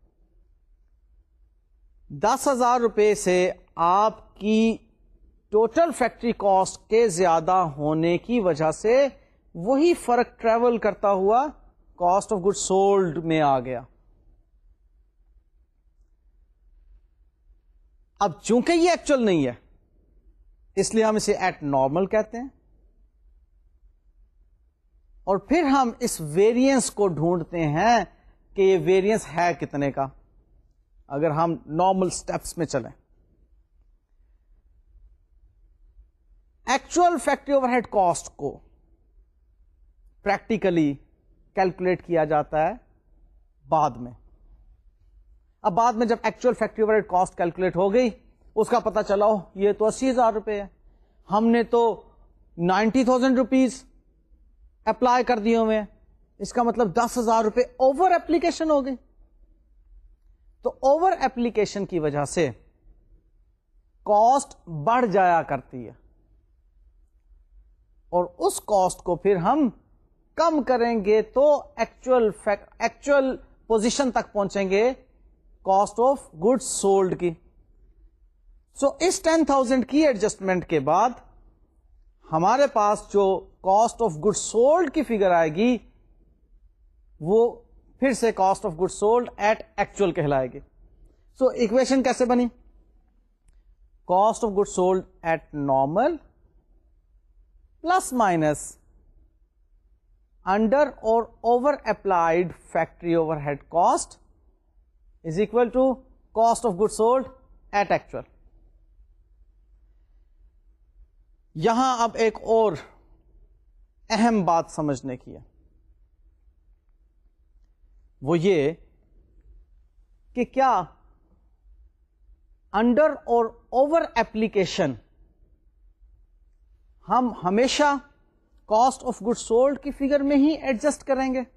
دس ہزار روپے سے آپ کی ٹوٹل فیکٹری کاسٹ کے زیادہ ہونے کی وجہ سے وہی فرق ٹریول کرتا ہوا کاسٹ آف گڈ سولڈ میں آ گیا. اب چونکہ یہ ایکچوئل نہیں ہے اس لیے ہم اسے ایٹ نارمل کہتے ہیں, اور پھر ہم اس ویریئنس کو ڈھونڈتے ہیں کہ یہ ویریئنس ہے کتنے کا. اگر ہم نارمل سٹیپس میں چلیں, actual factory overhead cost کو پریکٹیکلی کیلکولیٹ کیا جاتا ہے بعد میں. اب بعد میں جب actual factory overhead cost calculate ہو گئی, اس کا پتا چلا ہو یہ تو اسی ہزار روپے ہے, ہم نے تو نائنٹی تھاؤزینڈ روپیز اپلائی کر دیے ہوئے ہیں, اس کا مطلب دس ہزار روپے اوور اپلیکیشن ہو گئی. تو اوور اپلیکیشن کی وجہ سے کاسٹ بڑھ جایا کرتی ہے, اور اس کاسٹ کو پھر ہم کم کریں گے تو ایکچوئل ایکچوئل پوزیشن تک پہنچیں گے کاسٹ آف گڈ سولڈ کی. سو so, اس ٹین تھاؤزینڈ کی ایڈجسٹمنٹ کے بعد ہمارے پاس جو کاسٹ آف گڈ سولڈ کی فگر آئے گی وہ پھر سے cost of good sold at actual کہلائے گی. سو so, اکویشن کیسے بنی؟ Cost of good sold at normal plus minus under اور over applied factory overhead cost is equal to cost of good sold at actual. یہاں اب ایک اور اہم بات سمجھنے کی ہے, وہ یہ کہ کیا انڈر اور اوور ایپلیکیشن ہم ہمیشہ کاسٹ آف گڈ سولڈ کی فگر میں ہی ایڈجسٹ کریں گے؟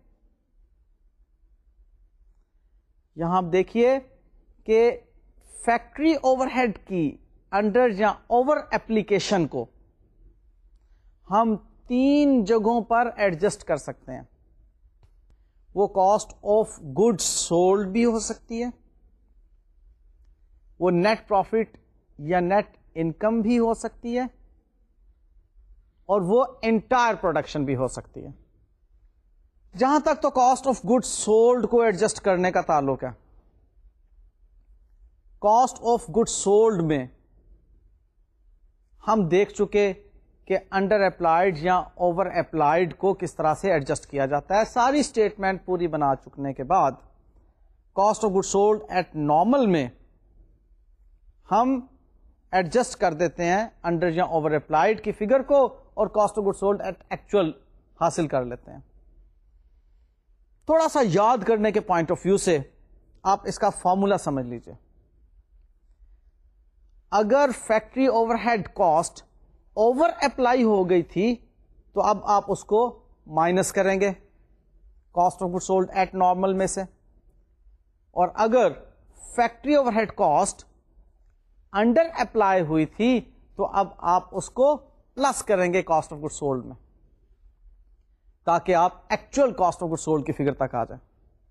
یہاں آپ دیکھیے کہ فیکٹری اوور ہیڈ کی انڈر یا اوور ایپلیکیشن کو ہم تین جگہوں پر ایڈجسٹ کر سکتے ہیں. وہ کاسٹ آف گڈ سولڈ بھی ہو سکتی ہے, وہ نیٹ پروفٹ یا نیٹ انکم بھی ہو سکتی ہے, اور وہ انٹائر پروڈکشن بھی ہو سکتی ہے. جہاں تک تو کاسٹ آف گڈ سولڈ کو ایڈجسٹ کرنے کا تعلق ہے, کاسٹ آف گڈ سولڈ میں ہم دیکھ چکے کہ انڈر اپلائڈ یا اوور اپلائڈ کو کس طرح سے ایڈجسٹ کیا جاتا ہے. ساری اسٹیٹمنٹ پوری بنا چکنے کے بعد cost of good sold at normal میں ہم ایڈجسٹ کر دیتے ہیں انڈر یا اوور اپلائڈ کی فگر کو, اور cost of good sold at actual حاصل کر لیتے ہیں. تھوڑا سا یاد کرنے کے پوائنٹ آف ویو سے آپ اس کا فارمولا سمجھ لیجئے. اگر factory overhead cost over apply ہو گئی تھی تو اب آپ اس کو مائنس کریں گے cost of good sold at normal میں سے, اور اگر factory overhead cost under apply ہوئی تھی تو اب آپ اس کو پلس کریں گے کاسٹ آف گڈ سولڈ میں, تاکہ آپ actual cost of good sold کی فگر تک آ جائیں.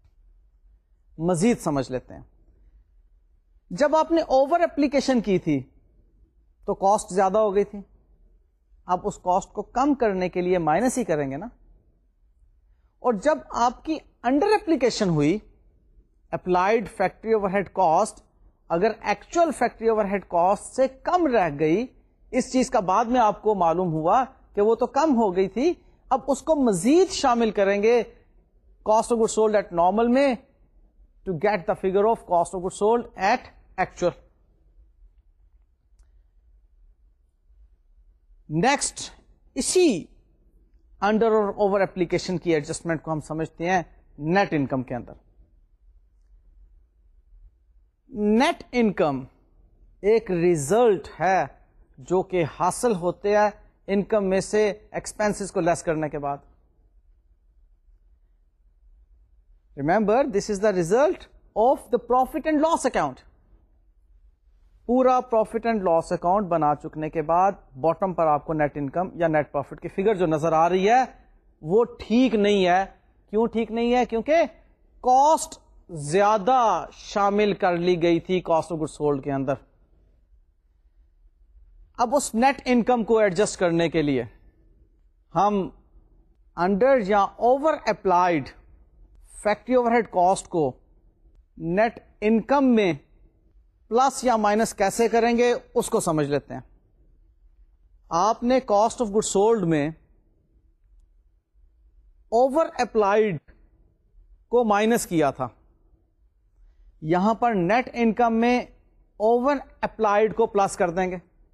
مزید سمجھ لیتے ہیں. جب آپ نے اوور اپلیکیشن کی تھی تو کاسٹ زیادہ ہو گئی تھی, آپ اس کاسٹ کو کم کرنے کے لیے مائنس ہی کریں گے نا. اور جب آپ کی انڈر اپلیکیشن ہوئی, applied factory overhead cost اگر actual factory overhead cost سے کم رہ گئی, اس چیز کا بعد میں آپ کو معلوم ہوا کہ وہ تو کم ہو گئی تھی, اب اس کو مزید شامل کریں گے cost of good sold at normal میں to get the figure of cost of good sold at actual. Next, اسی انڈر اور اوور اپلیکیشن کی ایڈجسٹمنٹ کو ہم سمجھتے ہیں نیٹ انکم کے اندر. نیٹ انکم ایک ریزلٹ ہے جو کہ حاصل ہوتے ہیں انکم میں سے ایکسپینسز کو لیس کرنے کے بعد. Remember this is the result of the profit and loss account. پورا پروفٹ اینڈ لاس اکاؤنٹ بنا چکنے کے بعد باٹم پر آپ کو نیٹ انکم یا نیٹ پروفٹ کی فگر جو نظر آ رہی ہے وہ ٹھیک نہیں ہے. کیوں ٹھیک نہیں ہے؟ کیونکہ کاسٹ زیادہ شامل کر لی گئی تھی کاسٹ آف گڈ سولڈ کے اندر. اب اس نیٹ انکم کو ایڈجسٹ کرنے کے لیے ہم انڈر یا over applied factory overhead cost کو نیٹ انکم میں پلس یا مائنس کیسے کریں گے اس کو سمجھ لیتے ہیں. آپ نے کاسٹ آف گڈ سولڈ میں اوور اپلائڈ کو مائنس کیا تھا, یہاں پر نیٹ انکم میں اوور اپلائڈ کو پلس کر دیں گے,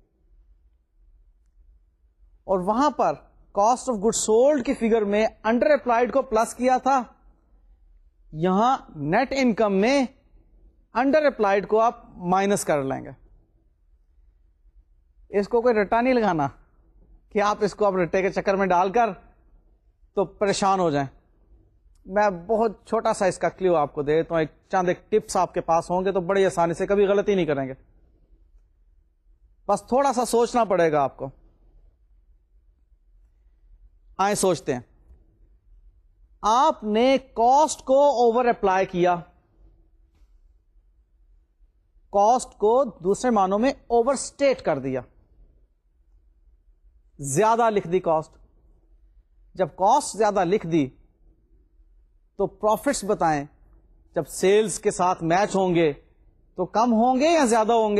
اور وہاں پر کاسٹ آف گڈ سولڈ کی فگر میں انڈر اپلائڈ کو پلس کیا تھا, یہاں نیٹ انکم میں انڈر اپلائڈ کو آپ مائنس کر لیں گے. اس کو کوئی رٹا نہیں لگانا کہ آپ اس کو آپ رٹے کے چکر میں ڈال کر تو پریشان ہو جائیں. میں بہت چھوٹا سا اس کا کلیو آپ کو دے تو ایک چند ایک ٹپس آپ کے پاس ہوں گے تو بڑی آسانی سے کبھی غلطی نہیں کریں گے. بس تھوڑا سا سوچنا پڑے گا آپ کو. آئیں سوچتے ہیں. آپ نے کاسٹ کو اوور اپلائی کیا, کاسٹ کو دوسرے معنوں میں اوور اسٹیٹ کر دیا, زیادہ لکھ دی کاسٹ. جب کاسٹ زیادہ لکھ دی تو پروفٹس بتائیں جب سیلز کے ساتھ میچ ہوں گے تو کم ہوں گے یا زیادہ ہوں گے؟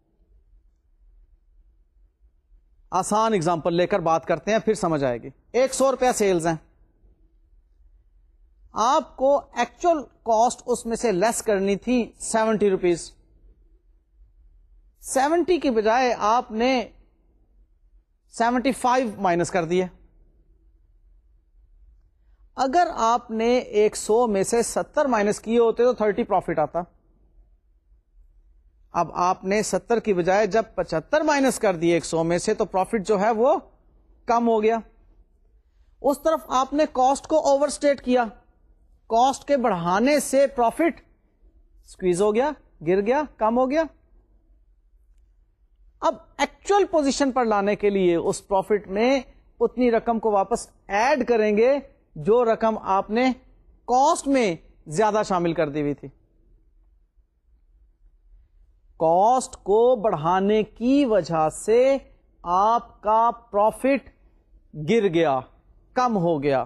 آسان اگزامپل لے کر بات کرتے ہیں پھر سمجھ آئے گی. ایک سو روپیہ سیلز ہیں, آپ کو ایکچوئل کاسٹ اس میں سے لیس کرنی تھی سیونٹی روپیز. سیونٹی کی بجائے آپ نے سیونٹی فائیو مائنس کر دیے. اگر آپ نے ایک سو میں سے ستر مائنس کیے ہوتے تو تھرٹی پروفٹ آتا. اب آپ نے ستر کی بجائے جب پچہتر مائنس کر دیے ایک سو میں سے تو پروفٹ جو ہے وہ کم ہو گیا. اس طرف آپ نے کاسٹ کو اوور اسٹیٹ کیا, کاسٹ کے بڑھانے سے پروفٹ سکویز ہو گیا, گر گیا, کم ہو گیا. اب ایکچوئل پوزیشن پر لانے کے لیے اس پروفٹ میں اتنی رقم کو واپس ایڈ کریں گے جو رقم آپ نے کاسٹ میں زیادہ شامل کر دی ہوئی تھی. کاسٹ کو بڑھانے کی وجہ سے آپ کا پروفٹ گر گیا, کم ہو گیا,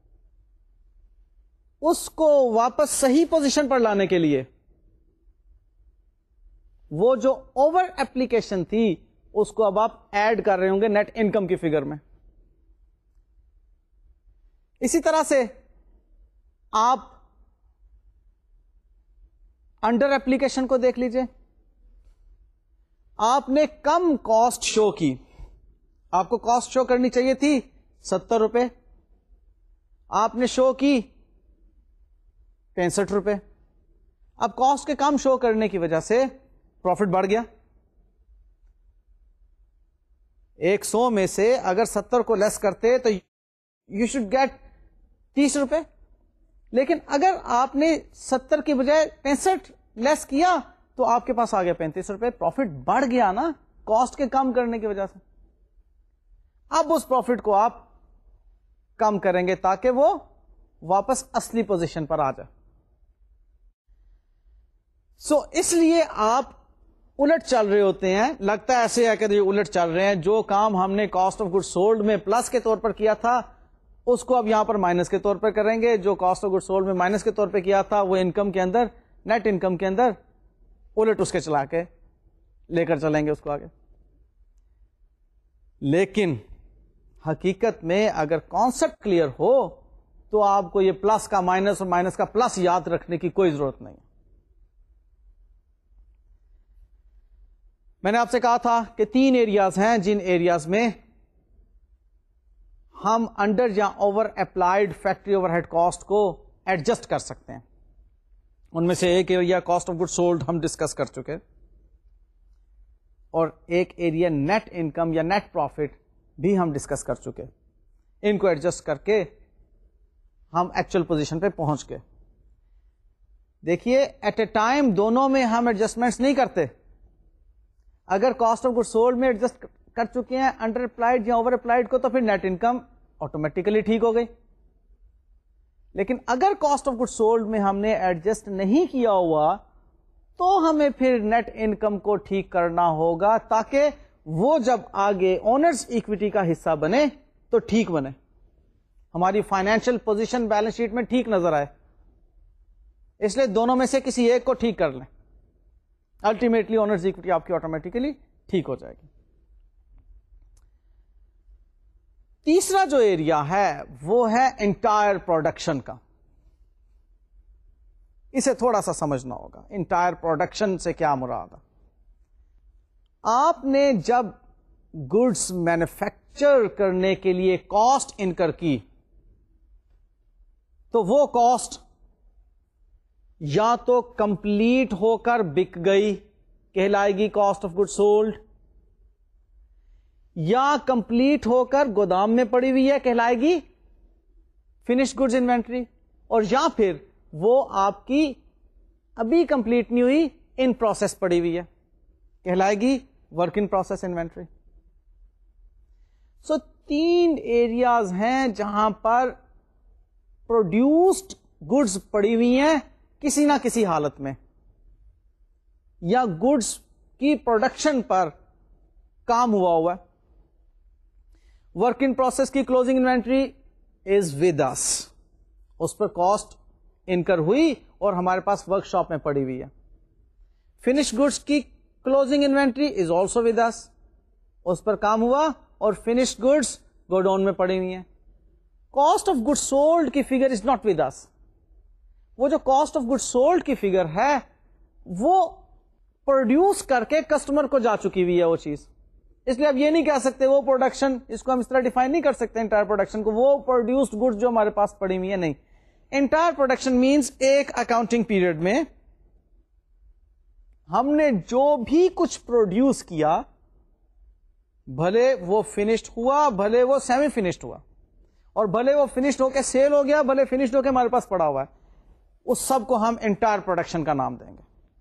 اس کو واپس صحیح پوزیشن پر لانے کے لیے وہ جو اوور ایپلیکیشن تھی اس کو اب آپ ایڈ کر رہے ہوں گے نیٹ انکم کی فگر میں. اسی طرح سے آپ انڈر ایپلیکیشن کو دیکھ لیجئے. آپ نے کم کاسٹ شو کی, آپ کو کاسٹ شو کرنی چاہیے تھی ستر روپے, آپ نے شو کی پینسٹھ روپے. اب کاسٹ کے کم شو کرنے کی وجہ سے پروفٹ بڑھ گیا. ایک سو میں سے اگر ستر کو لیس کرتے تو یو شوڈ گیٹ تیس روپے, لیکن اگر آپ نے ستر کی بجائے پینسٹھ لیس کیا تو آپ کے پاس آ گیا پینتیس روپے. پروفٹ بڑھ گیا نا کاسٹ کے کم کرنے کی وجہ سے. اب اس پروفٹ کو آپ کم کریں گے تاکہ وہ واپس اصلی پوزیشن پر آ جائے. سو so, اس لیے آپ الٹ چل رہے ہوتے ہیں, لگتا ہے ایسے ہے کہ یہ الٹ چل رہے ہیں. جو کام ہم نے کاسٹ آف گڈ سولڈ میں پلس کے طور پر کیا تھا اس کو اب یہاں پر مائنس کے طور پر کریں گے. جو کاسٹ آف گڈ سولڈ میں مائنس کے طور پہ کیا تھا وہ انکم کے اندر, نیٹ انکم کے اندر الٹ اس کے چلا کے لے کر چلیں گے اس کو آگے. لیکن حقیقت میں اگر کانسیپٹ کلیئر ہو تو آپ کو یہ پلس کا مائنس اور مائنس کا پلس یاد رکھنے کی کوئی ضرورت نہیں. میں نے آپ سے کہا تھا کہ تین ایریاز ہیں جن ایریاز میں ہم انڈر یا over applied factory overhead cost کو ایڈجسٹ کر سکتے ہیں. ان میں سے ایک area cost of good sold ہم ڈسکس کر چکے, اور ایک ایریا نیٹ انکم یا نیٹ پروفٹ بھی ہم ڈسکس کر چکے. ان کو ایڈجسٹ کر کے ہم ایکچوئل پوزیشن پہ پہنچ گئے. دیکھیے ایٹ اے ٹائم دونوں میں ہم ایڈجسٹمنٹس نہیں کرتے. اگر کاسٹ آف گڈ سولڈ میں ایڈجسٹ کر چکے ہیں انڈر اپلائیڈ یا اوور اپلائیڈ کو تو پھر نیٹ انکم آٹومیٹیکلی ٹھیک ہو گئی. لیکن اگر کاسٹ آف گڈ سولڈ میں ہم نے ایڈجسٹ نہیں کیا ہوا تو ہمیں پھر نیٹ انکم کو ٹھیک کرنا ہوگا تاکہ وہ جب آگے اونرز ایکویٹی کا حصہ بنے تو ٹھیک بنے, ہماری فائنینشیل پوزیشن بیلنس شیٹ میں ٹھیک نظر آئے. اس لیے دونوں میں سے کسی ایک کو ٹھیک کر لیں, الٹیمیٹلی اونرز ایکویٹی آپ کی آٹومیٹیکلی ٹھیک ہو جائے گی. تیسرا جو ایریا ہے وہ ہے انٹائر پروڈکشن کا. اسے تھوڑا سا سمجھنا ہوگا. انٹائر پروڈکشن سے کیا مراد ہے؟ آپ نے جب گڈس مینوفیکچر کرنے کے لیے کاسٹ انکر کی تو وہ کاسٹ یا تو کمپلیٹ ہو کر بک گئی کہلائے گی کاسٹ آف گڈ سولڈ, یا کمپلیٹ ہو کر گودام میں پڑی ہوئی ہے کہلائے گی فنشڈ گڈز انوینٹری, اور یا پھر وہ آپ کی ابھی کمپلیٹ نہیں ہوئی ان پروسیس پڑی ہوئی ہے کہلائے گی work in process inventory. So تین ایریاز ہیں جہاں پر پروڈیوسڈ گڈز پڑی ہوئی ہیں کسی نہ کسی حالت میں, یا گڈز کی پروڈکشن پر کام ہوا ہوا ہے. ورک ان پروسیس کی closing inventory is with us, اس پر کاسٹ انکر ہوئی اور ہمارے پاس ورک شاپ میں پڑی ہوئی ہے. فنش گڈس کی closing inventory is also with us, اس پر کام ہوا اور فنشڈ گڈس گوڈاؤن میں پڑی ہوئی ہیں. کاسٹ آف گڈ سولڈ کی figure is not with us. وہ جو کاسٹ آف گڈ سولڈ کی فگر ہے وہ پروڈیوس کر کے کسٹمر کو جا چکی ہوئی ہے وہ چیز. اس لیے اب یہ نہیں کہہ سکتے وہ پروڈکشن, اس کو ہم اس طرح ڈیفائن نہیں کر سکتے انٹائر پروڈکشن کو, وہ پروڈیوسڈ گڈ جو ہمارے پاس پڑی ہوئی ہے. نہیں, انٹائر پروڈکشن مینس ایک اکاؤنٹنگ پیریڈ میں ہم نے جو بھی کچھ پروڈیوس کیا, بھلے وہ فنشڈ ہوا بھلے وہ سیمی فنشڈ ہوا, اور بھلے وہ فنشڈ ہو کے سیل ہو گیا بھلے فنشڈ ہو کے ہمارے پاس پڑا ہوا ہے, اس سب کو ہم انٹائر پروڈکشن کا نام دیں گے.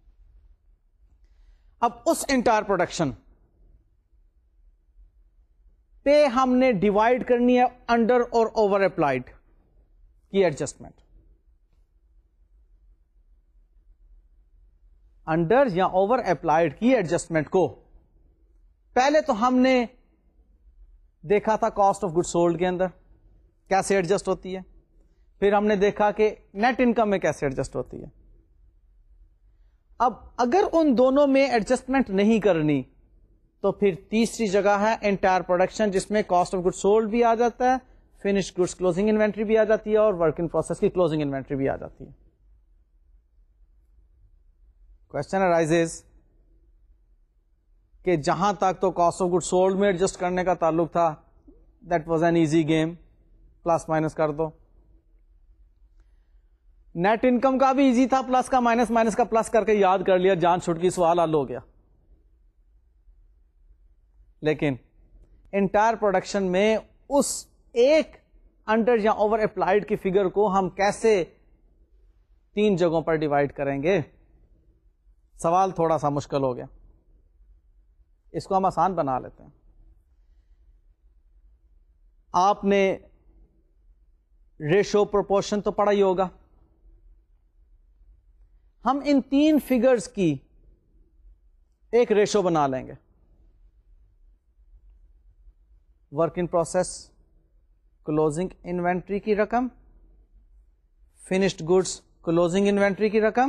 اب اس انٹائر پروڈکشن پہ ہم نے ڈیوائڈ کرنی ہے انڈر اور اوور اپلائیڈ کی ایڈجسٹمنٹ. انڈر یا اوور اپلائیڈ کی ایڈجسٹمنٹ کو پہلے تو ہم نے دیکھا تھا کاسٹ آف گڈ سولڈ کے اندر کیسے ایڈجسٹ ہوتی ہے, پھر ہم نے دیکھا کہ نیٹ انکم میں کیسے ایڈجسٹ ہوتی ہے. اب اگر ان دونوں میں ایڈجسٹمنٹ نہیں کرنی تو پھر تیسری جگہ ہے انٹائر پروڈکشن, جس میں کاسٹ آف گڈ سولڈ بھی آ جاتا ہے, فنشڈ گڈس کلوزنگ انوینٹری بھی آ جاتی ہے, اور ورک ان پروسیس کی کلوزنگ انوینٹری بھی آ جاتی ہے. کوشچن ارائزز کہ جہاں تک تو کاسٹ آف گڈ سولڈ میں ایڈجسٹ کرنے کا تعلق تھا, that was an easy game, plus minus کر دو. نیٹ انکم کا بھی ایزی تھا, پلس کا مائنس, مائنس کا پلس کر کے یاد کر لیا, جان چھٹ کی, سوال حل ہو گیا. لیکن انٹائر پروڈکشن میں اس ایک انڈر یا اوور اپلائیڈ کی فگر کو ہم کیسے تین جگہوں پر ڈیوائڈ کریں گے, سوال تھوڑا سا مشکل ہو گیا. اس کو ہم آسان بنا لیتے ہیں. آپ نے ریشو پروپورشن تو پڑھا ہی ہوگا. ہم ان تین فگرز کی ایک ریشو بنا لیں گے. Work in process closing inventory کی رقم, فنشڈ گڈس کلوزنگ انوینٹری کی رقم,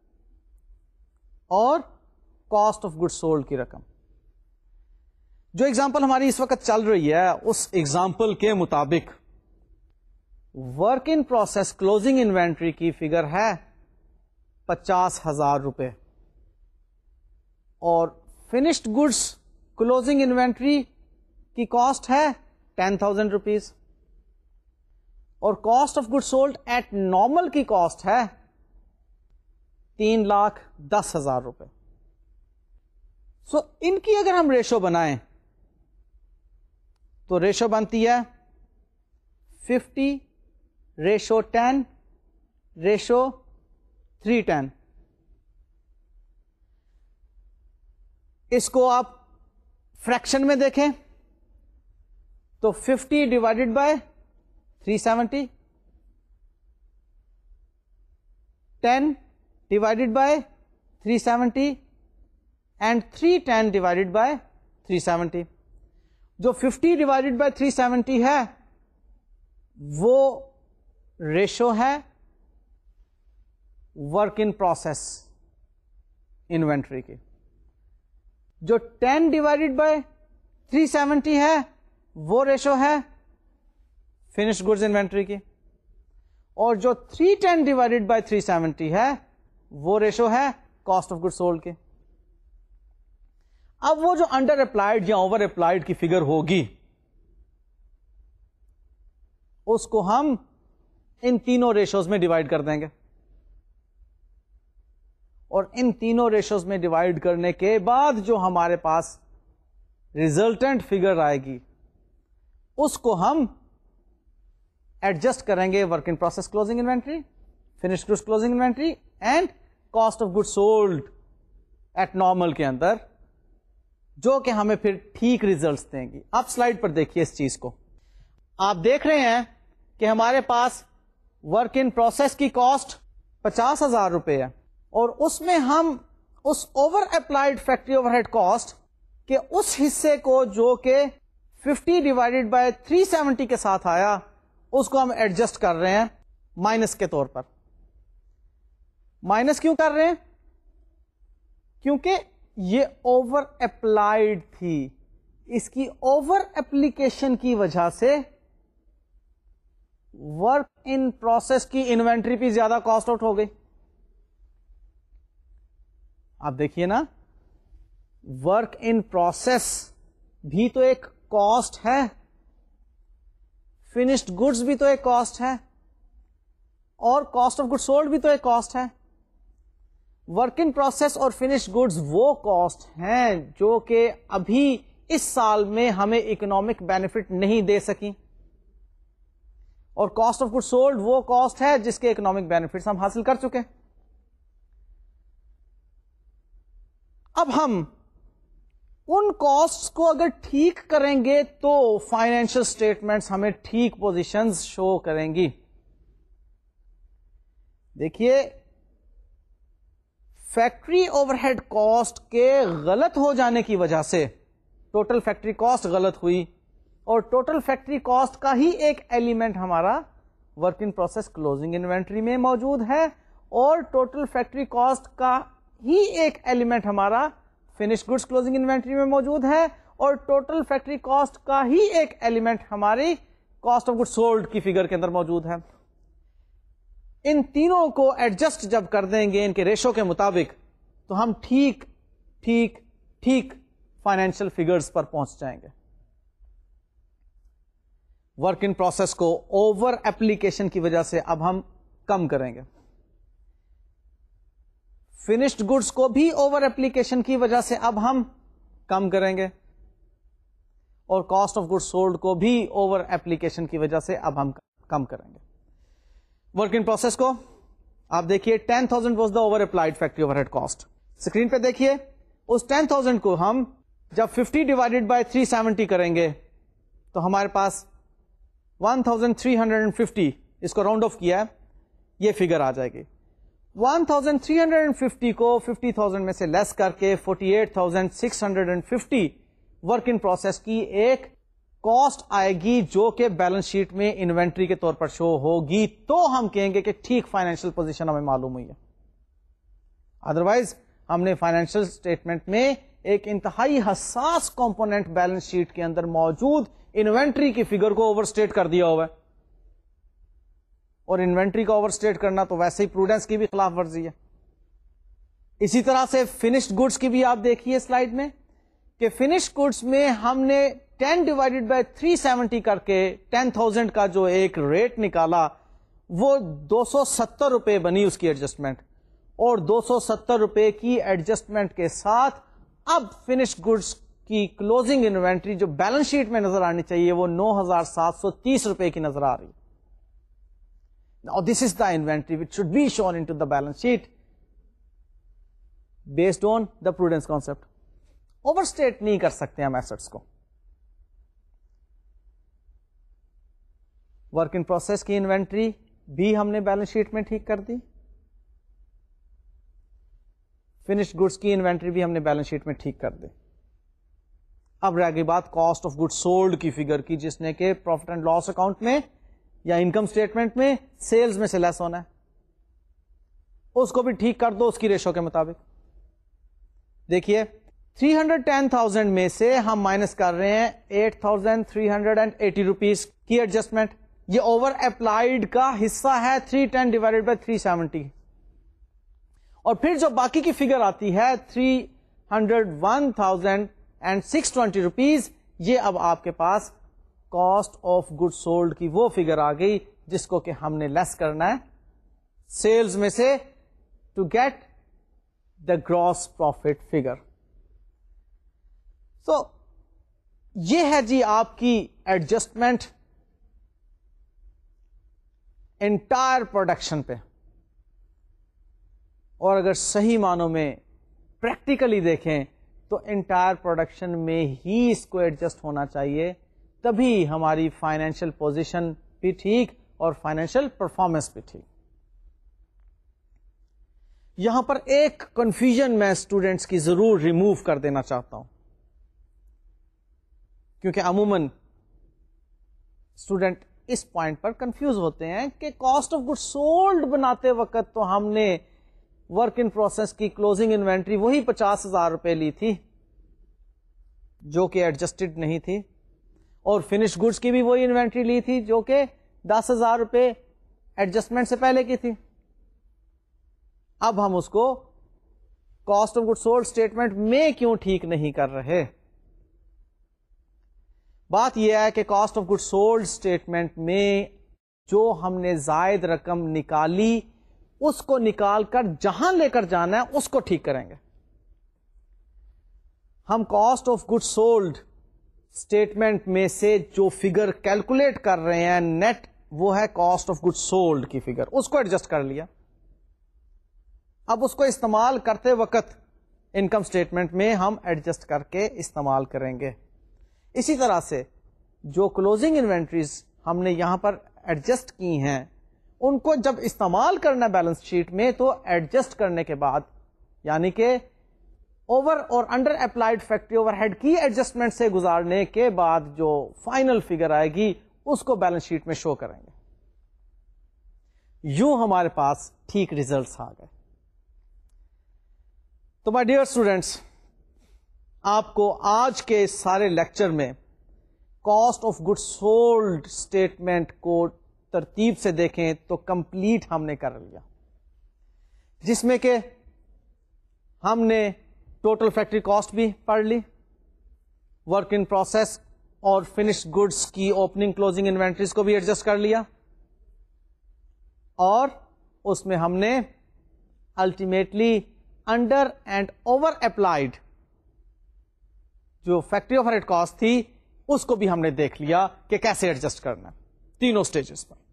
اور کاسٹ آف گڈ سولڈ کی رقم. جو ایگزامپل ہماری اس وقت چل رہی ہے اس ایگزامپل کے مطابق work in process closing inventory کی فگر ہے پچاس ہزار روپے, اور فنشڈ گڈس کلوزنگ انوینٹری کی کاسٹ ہے ٹین تھاؤزینڈ روپیز, اور cost of good sold at normal کی کاسٹ ہے تین لاکھ دس ہزار روپے. سو ان کی اگر ہم ریشو بنائیں تو ریشو بنتی ہے fifty ratio ten ratio three ten. اس کو آپ فریکشن میں دیکھیں تو fifty divided by three seventy, ten divided by three seventy, and three ten divided by three seventy. جو fifty divided by three seventy ہے وہ ریشو ہے ورک ان پروسیس انوینٹری کی. جو ten divided by three seventy ہے وہ ریشو ہے فنشڈ گڈز انوینٹری کی, اور جو three ten divided by three seventy ہے وہ ریشو ہے کاسٹ آف گڈ سولڈ کی. اب وہ جو انڈر اپلائیڈ یا اوور اپلائیڈ کی فگر ہوگی اس کو ہم ان تینوں ریشوز میں ڈیوائڈ کر دیں گے, اور ان تینوں ریشوز میں ڈیوائڈ کرنے کے بعد جو ہمارے پاس ریزلٹنٹ فگر آئے گی اس کو ہم ایڈجسٹ کریں گے work in process closing inventory, finished goods closing inventory and cost of good sold at normal کے اندر, جو کہ ہمیں پھر ٹھیک ریزلٹس دیں گی. آپ سلائڈ پر دیکھیے اس چیز کو. آپ دیکھ رہے ہیں کہ ہمارے پاس ورک ان پروسیس کی کاسٹ پچاس ہزار روپے ہے, اور اس میں ہم اس over applied factory overhead cost کے اس حصے کو جو کہ fifty divided by three seventy کے ساتھ آیا اس کو ہم ایڈجسٹ کر رہے ہیں مائنس کے طور پر. مائنس کیوں کر رہے ہیں؟ کیونکہ یہ اوور اپلائیڈ تھی, اس کی اوور اپلیکیشن کی وجہ سے ورک ان پروسیس کی انوینٹری پہ زیادہ کاسٹ آؤٹ ہو گئی. آپ دیکھیے نا, ورک ان پروسیس بھی تو ایک کاسٹ ہے, فنشڈ گڈس بھی تو ایک کاسٹ ہے, اور کاسٹ آف گڈ سولڈ بھی تو ایک کاسٹ ہے. ورک ان پروسیس اور فنش گڈز وہ کاسٹ ہیں جو کہ ابھی اس سال میں ہمیں اکنامک بینیفٹ نہیں دے سکی, اور کاسٹ آف گڈ سولڈ وہ کاسٹ ہے جس کے اکنامک بینیفٹس ہم حاصل کر چکے. اب ہم ان کاسٹ کو اگر ٹھیک کریں گے تو فائنینشل اسٹیٹمنٹس ہمیں ٹھیک پوزیشنز شو کریں گی. دیکھیے, فیکٹری اوور ہیڈ کاسٹ کے غلط ہو جانے کی وجہ سے ٹوٹل فیکٹری کاسٹ غلط ہوئی, اور ٹوٹل فیکٹری کاسٹ کا ہی ایک ایلیمنٹ ہمارا work in process closing inventory میں موجود ہے, اور ٹوٹل فیکٹری کاسٹ کا ہی ایک ایلیمنٹ ہمارا فنش گڈس کلوزنگ انوینٹری میں موجود ہے, اور ٹوٹل فیکٹری کاسٹ کا ہی ایک ایلیمنٹ ہماری کاسٹ آف گڈ سولڈ کی فگر کے اندر موجود ہے. ان تینوں کو ایڈجسٹ جب کر دیں گے ان کے ریشو کے مطابق, تو ہم ٹھیک ٹھیک ٹھیک فائنینشیل فگرز پر پہنچ جائیں گے. ورک ان پروسیس کو اوور ایپلیکیشن کی وجہ سے اب ہم کم کریں گے, فنشڈ گڈس کو بھی اوور ایپلیکیشن کی وجہ سے اب ہم کم کریں گے, اور کاسٹ آف گڈ سولڈ کو بھی اوور ایپلیکیشن کی وجہ سے اب ہم کم کریں گے. ورک ان پروسیس کو آپ دیکھیے, ten thousand was the over applied factory overhead cost. Screen پہ دیکھیے, اس ٹین تھاؤزینڈ کو ہم جب fifty divided by three seventy کریں گے تو ہمارے پاس one thousand three hundred and fifty, اس کو راؤنڈ آف کیا ہے, یہ فگر آ جائے گی. One thousand three hundred and fifty کو ففٹی تھاؤزینڈ میں سے لیس کر کے forty eight thousand six hundred and fifty work in process کی ایک کاسٹ آئے گی, جو کہ بیلنس شیٹ میں انوینٹری کے طور پر شو ہوگی. تو ہم کہیں گے کہ ٹھیک فائنینشیل پوزیشن ہمیں معلوم ہوئی ہے. ادروائز ہم نے فائنینشیل اسٹیٹمنٹ میں ایک انتہائی حساس کمپوننٹ بیلنس شیٹ کے اندر موجود انوینٹری کی فگر کو اوور اسٹیٹ کر دیا ہوا ہے, اور انوینٹری کا اوور اسٹیٹ کرنا تو ویسے ہی پروڈنس کی بھی خلاف ورزی ہے. اسی طرح سے فنشڈ گڈس کی بھی آپ دیکھیے سلائیڈ میں, کہ فنشڈ گڈس میں ہم نے ten divided by three seventy کر کے ٹین تھاؤزینڈ کا جو ایک ریٹ نکالا, وہ دو سو ستر روپے بنی اس کی ایڈجسٹمنٹ, اور دو سو ستر روپے کی ایڈجسٹمنٹ کے ساتھ اب فنشڈ گڈس کی کلوزنگ انوینٹری جو بیلنس شیٹ میں نظر آنی چاہیے وہ نو ہزار سات سو تیس روپے کی نظر آ رہی. Now this is the inventory which should be shown into the balance sheet based on the prudence concept. Overstate نہیں کر سکتے ہم ایسٹس کو. ورک ان پروسیس کی انوینٹری بھی ہم نے بیلنس شیٹ میں ٹھیک کر دی, فنشڈ گڈس کی انوینٹری بھی ہم نے بیلنس شیٹ میں ٹھیک کر دی. اب رہ گئی بات کاسٹ آف گڈ سولڈ کی فگر کی, جس نے کہ پروفٹ اینڈ لاس اکاؤنٹ میں یا انکم اسٹیٹمنٹ میں سیلز میں سے لیس ہونا ہے. اس کو بھی ٹھیک کر دو اس کی ریشو کے مطابق. دیکھیے تھری ہنڈریڈ ٹین تھاؤزینڈ میں سے ہم مائنس کر رہے ہیں eight thousand three hundred and eighty rupees کی ایڈجسٹمنٹ. یہ اوور اپلائیڈ کا حصہ ہے three ten divided by three seventy, اور پھر جو باقی کی فگر آتی ہے three hundred one thousand and six twenty rupees, یہ اب آپ کے پاس کاسٹ آف گڈ سولڈ کی وہ فگر آ گئی جس کو کہ ہم نے لیس کرنا ہے سیلز میں سے to get the gross profit figure. So یہ ہے جی آپ کی ایڈجسٹمنٹ انٹائر پروڈکشن پہ, اور اگر صحیح معنوں میں پریکٹیکلی دیکھیں تو انٹائر پروڈکشن میں ہی اس کو ایڈجسٹ ہونا چاہیے, تبھی ہماری فائنینشیل پوزیشن بھی ٹھیک اور فائنینشیل پرفارمنس بھی ٹھیک. یہاں پر ایک کنفیوژن میں اسٹوڈینٹس کی ضرور ریموو کر دینا چاہتا ہوں, کیونکہ عموماً اسٹوڈینٹ اس پوائنٹ پر کنفیوز ہوتے ہیں کہ کاسٹ آف گڈ سولڈ بناتے وقت تو ہم نے ورک ان پروسیس کی کلوزنگ انوینٹری وہی پچاس ہزار روپے لی تھی جو کہ ایڈجسٹڈ نہیں تھی, اور فنش گڈس کی بھی وہی انوینٹری لی تھی جو کہ دس ہزار روپے ایڈجسٹمنٹ سے پہلے کی تھی. اب ہم اس کو cost of good sold statement میں کیوں ٹھیک نہیں کر رہے؟ بات یہ ہے کہ cost of good sold statement میں جو ہم نے زائد رقم نکالی اس کو نکال کر جہاں لے کر جانا ہے اس کو ٹھیک کریں گے. ہم cost of good sold statement میں سے جو فگر کیلکولیٹ کر رہے ہیں نیٹ, وہ ہے کاسٹ آف گڈ سولڈ کی فگر, اس کو ایڈجسٹ کر لیا. اب اس کو استعمال کرتے وقت انکم اسٹیٹمنٹ میں ہم ایڈجسٹ کر کے استعمال کریں گے. اسی طرح سے جو کلوزنگ انوینٹریز ہم نے یہاں پر ایڈجسٹ کی ہیں ان کو جب استعمال کرنا بیلنس شیٹ میں تو ایڈجسٹ کرنے کے بعد, یعنی کہ اوور اور under applied factory overhead کی ایڈجسٹمنٹ سے گزارنے کے بعد جو فائنل فگر آئے گی اس کو بیلنس شیٹ میں شو کریں گے. یوں ہمارے پاس ٹھیک ریزلٹس آ گئے. تو مائی ڈیئر اسٹوڈینٹس, آپ کو آج کے سارے لیکچر میں cost of good sold statement کو ترتیب سے دیکھیں تو کمپلیٹ ہم نے کر لیا, جس میں کہ ہم نے ٹوٹل فیکٹری کاسٹ بھی پڑھ لی, ورک ان پروسیس اور فنش گڈس کی اوپننگ کلوزنگ انوینٹریز کو بھی ایڈجسٹ کر لیا, اور اس میں ہم نے ultimately under and over applied جو فیکٹری اوور ہیڈ کاسٹ تھی اس کو بھی ہم نے دیکھ لیا کہ کیسے ایڈجسٹ کرنا تینوں سٹیجز پر.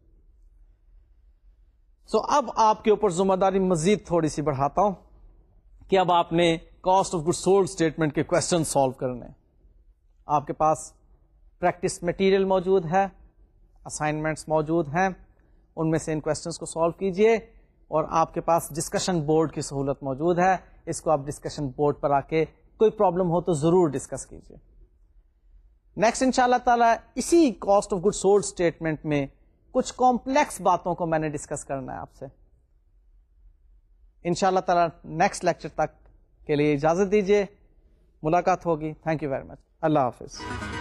سو so, اب آپ کے اوپر ذمہ داری مزید تھوڑی سی بڑھاتا ہوں کہ اب آپ نے cost of good sold statement کے کوشچن سالو کرنے. آپ کے پاس پریکٹس مٹیریل موجود ہے, اسائنمنٹس موجود ہیں, ان میں سے ان کوشچنس کو سالو کیجئے, اور آپ کے پاس ڈسکشن بورڈ کی سہولت موجود ہے, اس کو آپ ڈسکشن بورڈ پر آ کے کوئی پرابلم ہو تو ضرور ڈسکس کیجئے. نیکسٹ ان شاء اللہ تعالی اسی cost of good sold statement میں کچھ کمپلیکس باتوں کو میں نے ڈسکس کرنا ہے آپ سے. ان شاء اللہ تعالی نیکسٹ لیکچر تک کے لیے اجازت دیجیے, ملاقات ہوگی. Thank you very much. اللہ حافظ.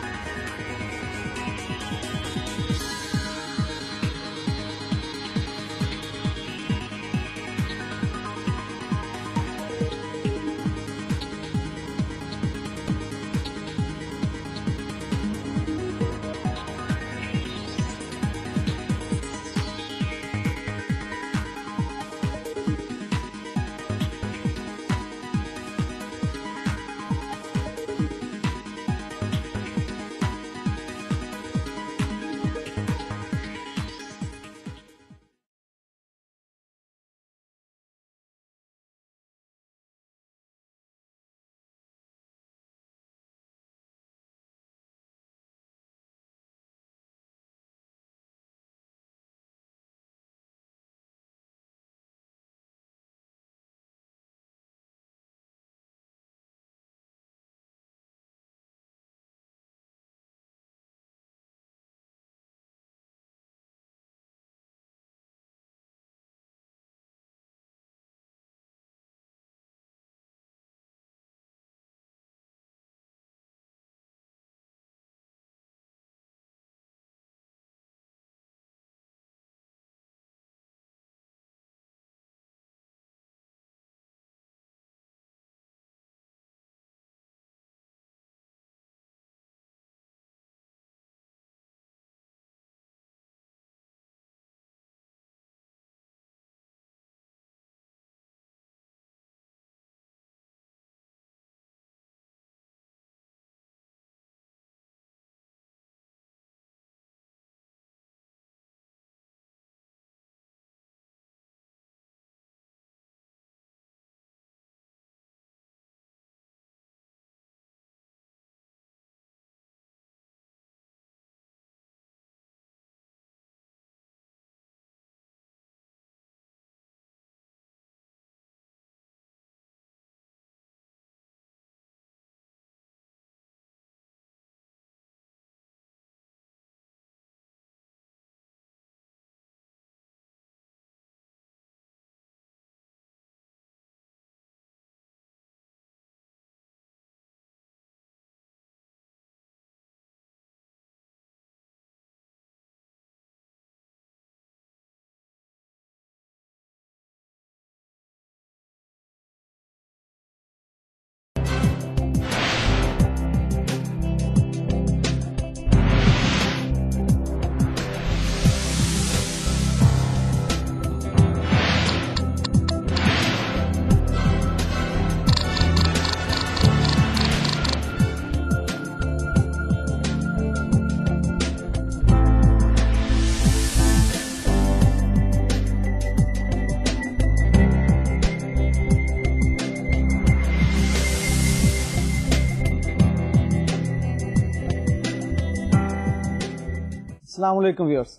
السلام علیکم ویورس,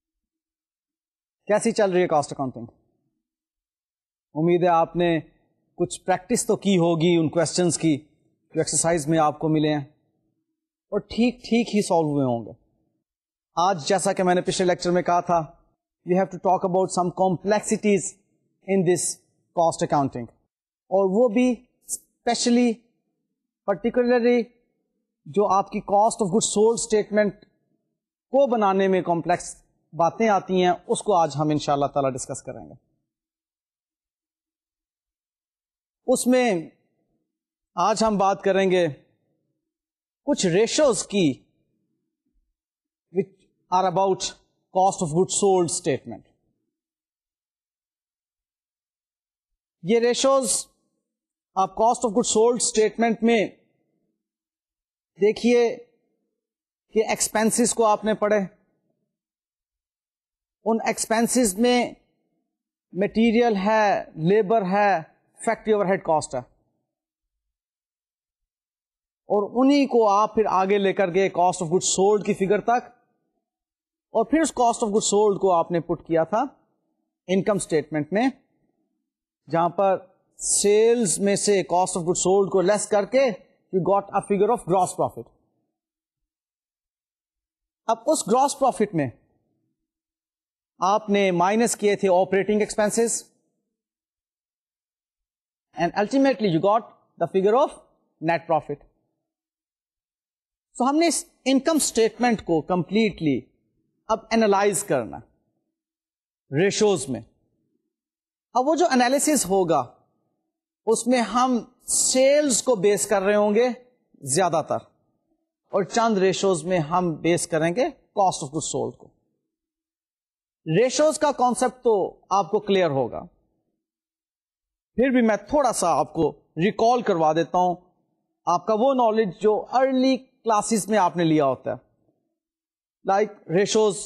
کیسی چل رہی ہے کاسٹ اکاؤنٹنگ؟ امید ہے آپ نے کچھ پریکٹس تو کی ہوگی ان کوشچنس کی جو ایکسرسائز میں آپ کو ملے ہیں, اور ٹھیک ٹھیک ہی سالو ہوئے ہوں گے. آج جیسا کہ میں نے پچھلے لیکچر میں کہا تھا, we have to talk about some complexities in this cost accounting, اور وہ بھی اسپیشلی پرٹیکولرلی جو آپ کی cost of good sold statement کو بنانے میں کمپلیکس باتیں آتی ہیں, اس کو آج ہم انشاءاللہ تعالی ڈسکس کریں گے. اس میں آج ہم بات کریں گے کچھ ریشوز کی which are about cost of goods sold statement. یہ ریشوز آپ cost of good sold statement میں دیکھیے کہ ایکسپینسز کو آپ نے پڑھے, ان ایکسپینسز میں مٹیریل ہے, لیبر ہے, فیکٹری اوور ہیڈ کاسٹ ہے, اور انہی کو آپ پھر آگے لے کر گئے کاسٹ آف گڈ سولڈ کی فگر تک, اور پھر اس کاسٹ آف گڈ سولڈ کو آپ نے پٹ کیا تھا انکم اسٹیٹمنٹ میں, جہاں پر سیلز میں سے کاسٹ آف گڈ سولڈ کو لیس کر کے you got a figure of gross profit. اب اس گراس پروفٹ میں آپ نے مائنس کیے تھے operating expenses, and ultimately you got the figure of net profit. So ہم نے اس انکم اسٹیٹمنٹ کو کمپلیٹلی اب اینالائز کرنا ریشوز میں. اب وہ جو انالیسس ہوگا اس میں ہم سیلز کو بیس کر رہے ہوں گے زیادہ تر, اور چند ریشوز میں ہم بیس کریں گے کاسٹ آف گڈ سولڈ کو. ریشوز کا کانسیپٹ تو آپ کو کلیئر ہوگا, پھر بھی میں تھوڑا سا آپ کو ریکال کروا دیتا ہوں آپ کا وہ نالج جو ارلی کلاسز میں آپ نے لیا ہوتا ہے, like ratios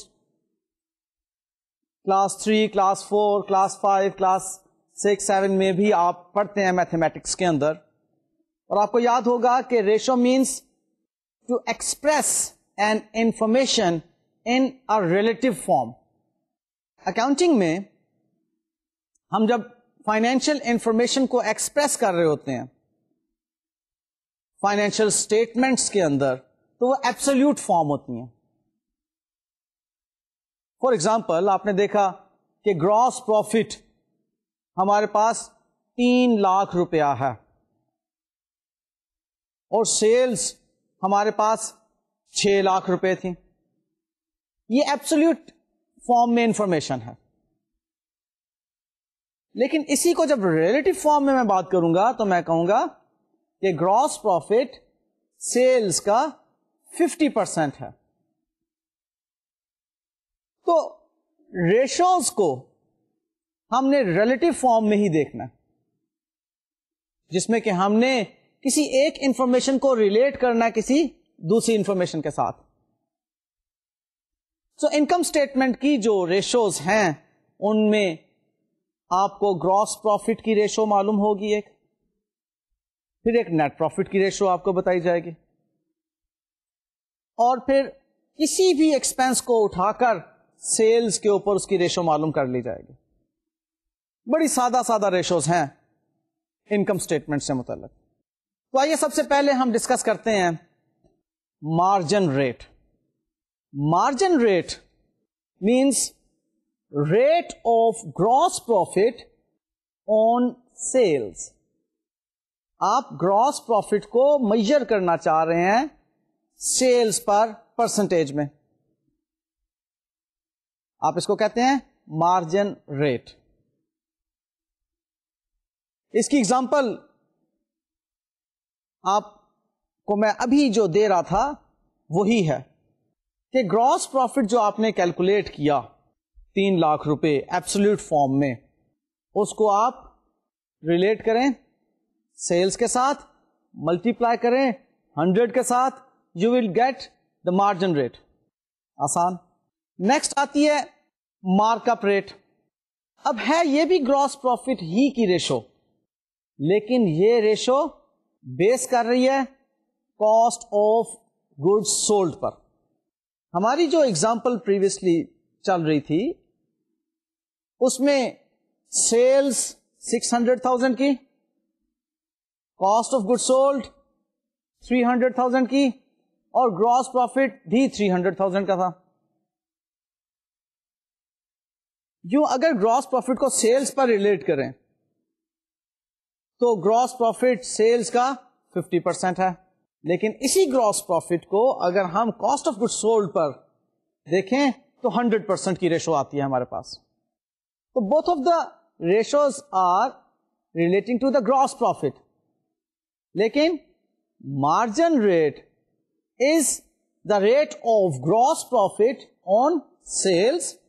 class three, class four, class five, class six, seven میں بھی آپ پڑھتے ہیں میتھمیٹکس کے اندر. اور آپ کو یاد ہوگا کہ ratio means to express an information in a relative form. Accounting میں ہم جب فائنینشیل انفارمیشن کو ایکسپریس کر رہے ہوتے ہیں فائنینشیل اسٹیٹمنٹس کے اندر, تو وہ ایبسولوٹ فارم ہوتی ہیں. فار ایگزامپل آپ نے دیکھا کہ گراس پروفٹ ہمارے پاس تین لاکھ روپیہ ہے, اور سیلز ہمارے پاس چھ لاکھ روپے تھی. یہ ایبسولوٹ فارم میں انفارمیشن ہے. لیکن اسی کو جب ریلیٹو فارم میں میں بات کروں گا تو میں کہوں گا کہ گراس پروفٹ سیلز کا ففٹی پرسینٹ ہے. تو ریشوز کو ہم نے ریلیٹو فارم میں ہی دیکھنا, جس میں کہ ہم نے کسی ایک انفارمیشن کو ریلیٹ کرنا کسی دوسری انفارمیشن کے ساتھ. سو انکم اسٹیٹمنٹ کی جو ریشوز ہیں ان میں آپ کو گراس پروفٹ کی ریشو معلوم ہوگی, ایک پھر ایک نیٹ پروفٹ کی ریشو آپ کو بتائی جائے گی, اور پھر کسی بھی ایکسپینس کو اٹھا کر سیلز کے اوپر اس کی ریشو معلوم کر لی جائے گی. بڑی سادہ سادہ ریشوز ہیں انکم اسٹیٹمنٹ سے متعلق. تو آئیے سب سے پہلے ہم ڈسکس کرتے ہیں margin rate. Margin rate means rate of gross profit on sales. آپ گراس پروفٹ کو میجر کرنا چاہ رہے ہیں سیلز پر پرسنٹیج میں, آپ اس کو کہتے ہیں مارجن ریٹ. اس کی ایگزامپل آپ کو میں ابھی جو دے رہا تھا وہی ہے کہ گراس پروفٹ جو آپ نے کیلکولیٹ کیا تین لاکھ روپے ایبسولوٹ فارم میں, اس کو آپ ریلیٹ کریں سیلز کے ساتھ, ملٹیپلائی کریں ہنڈریڈ کے ساتھ, you will get the margin rate. آسان. نیکسٹ آتی ہے مارک اپ ریٹ. اب ہے یہ بھی گراس پروفٹ ہی کی ریشو, لیکن یہ ریشو بیس کر رہی ہے کاسٹ آف گڈ سولڈ پر. ہماری جو ایگزامپل پریویسلی چل رہی تھی اس میں سیلز سکس ہنڈریڈ تھاؤزینڈ کی cost of good sold three hundred thousand کی اور گراس پروفٹ بھی تھری ہنڈریڈ تھاؤزینڈ کا تھا. یوں اگر گراس پروفٹ کو سیلز پر ریلیٹ کریں تو گراس پروفٹ سیلز کا ففٹی پرسینٹ ہے, لیکن اسی گراس پروفٹ کو اگر ہم کاسٹ آف گڈ سولڈ پر دیکھیں تو ہنڈریڈ پرسینٹ کی ریشو آتی ہے ہمارے پاس. تو both of the ratios are relating to the gross profit, لیکن margin rate is the rate of gross profit on sales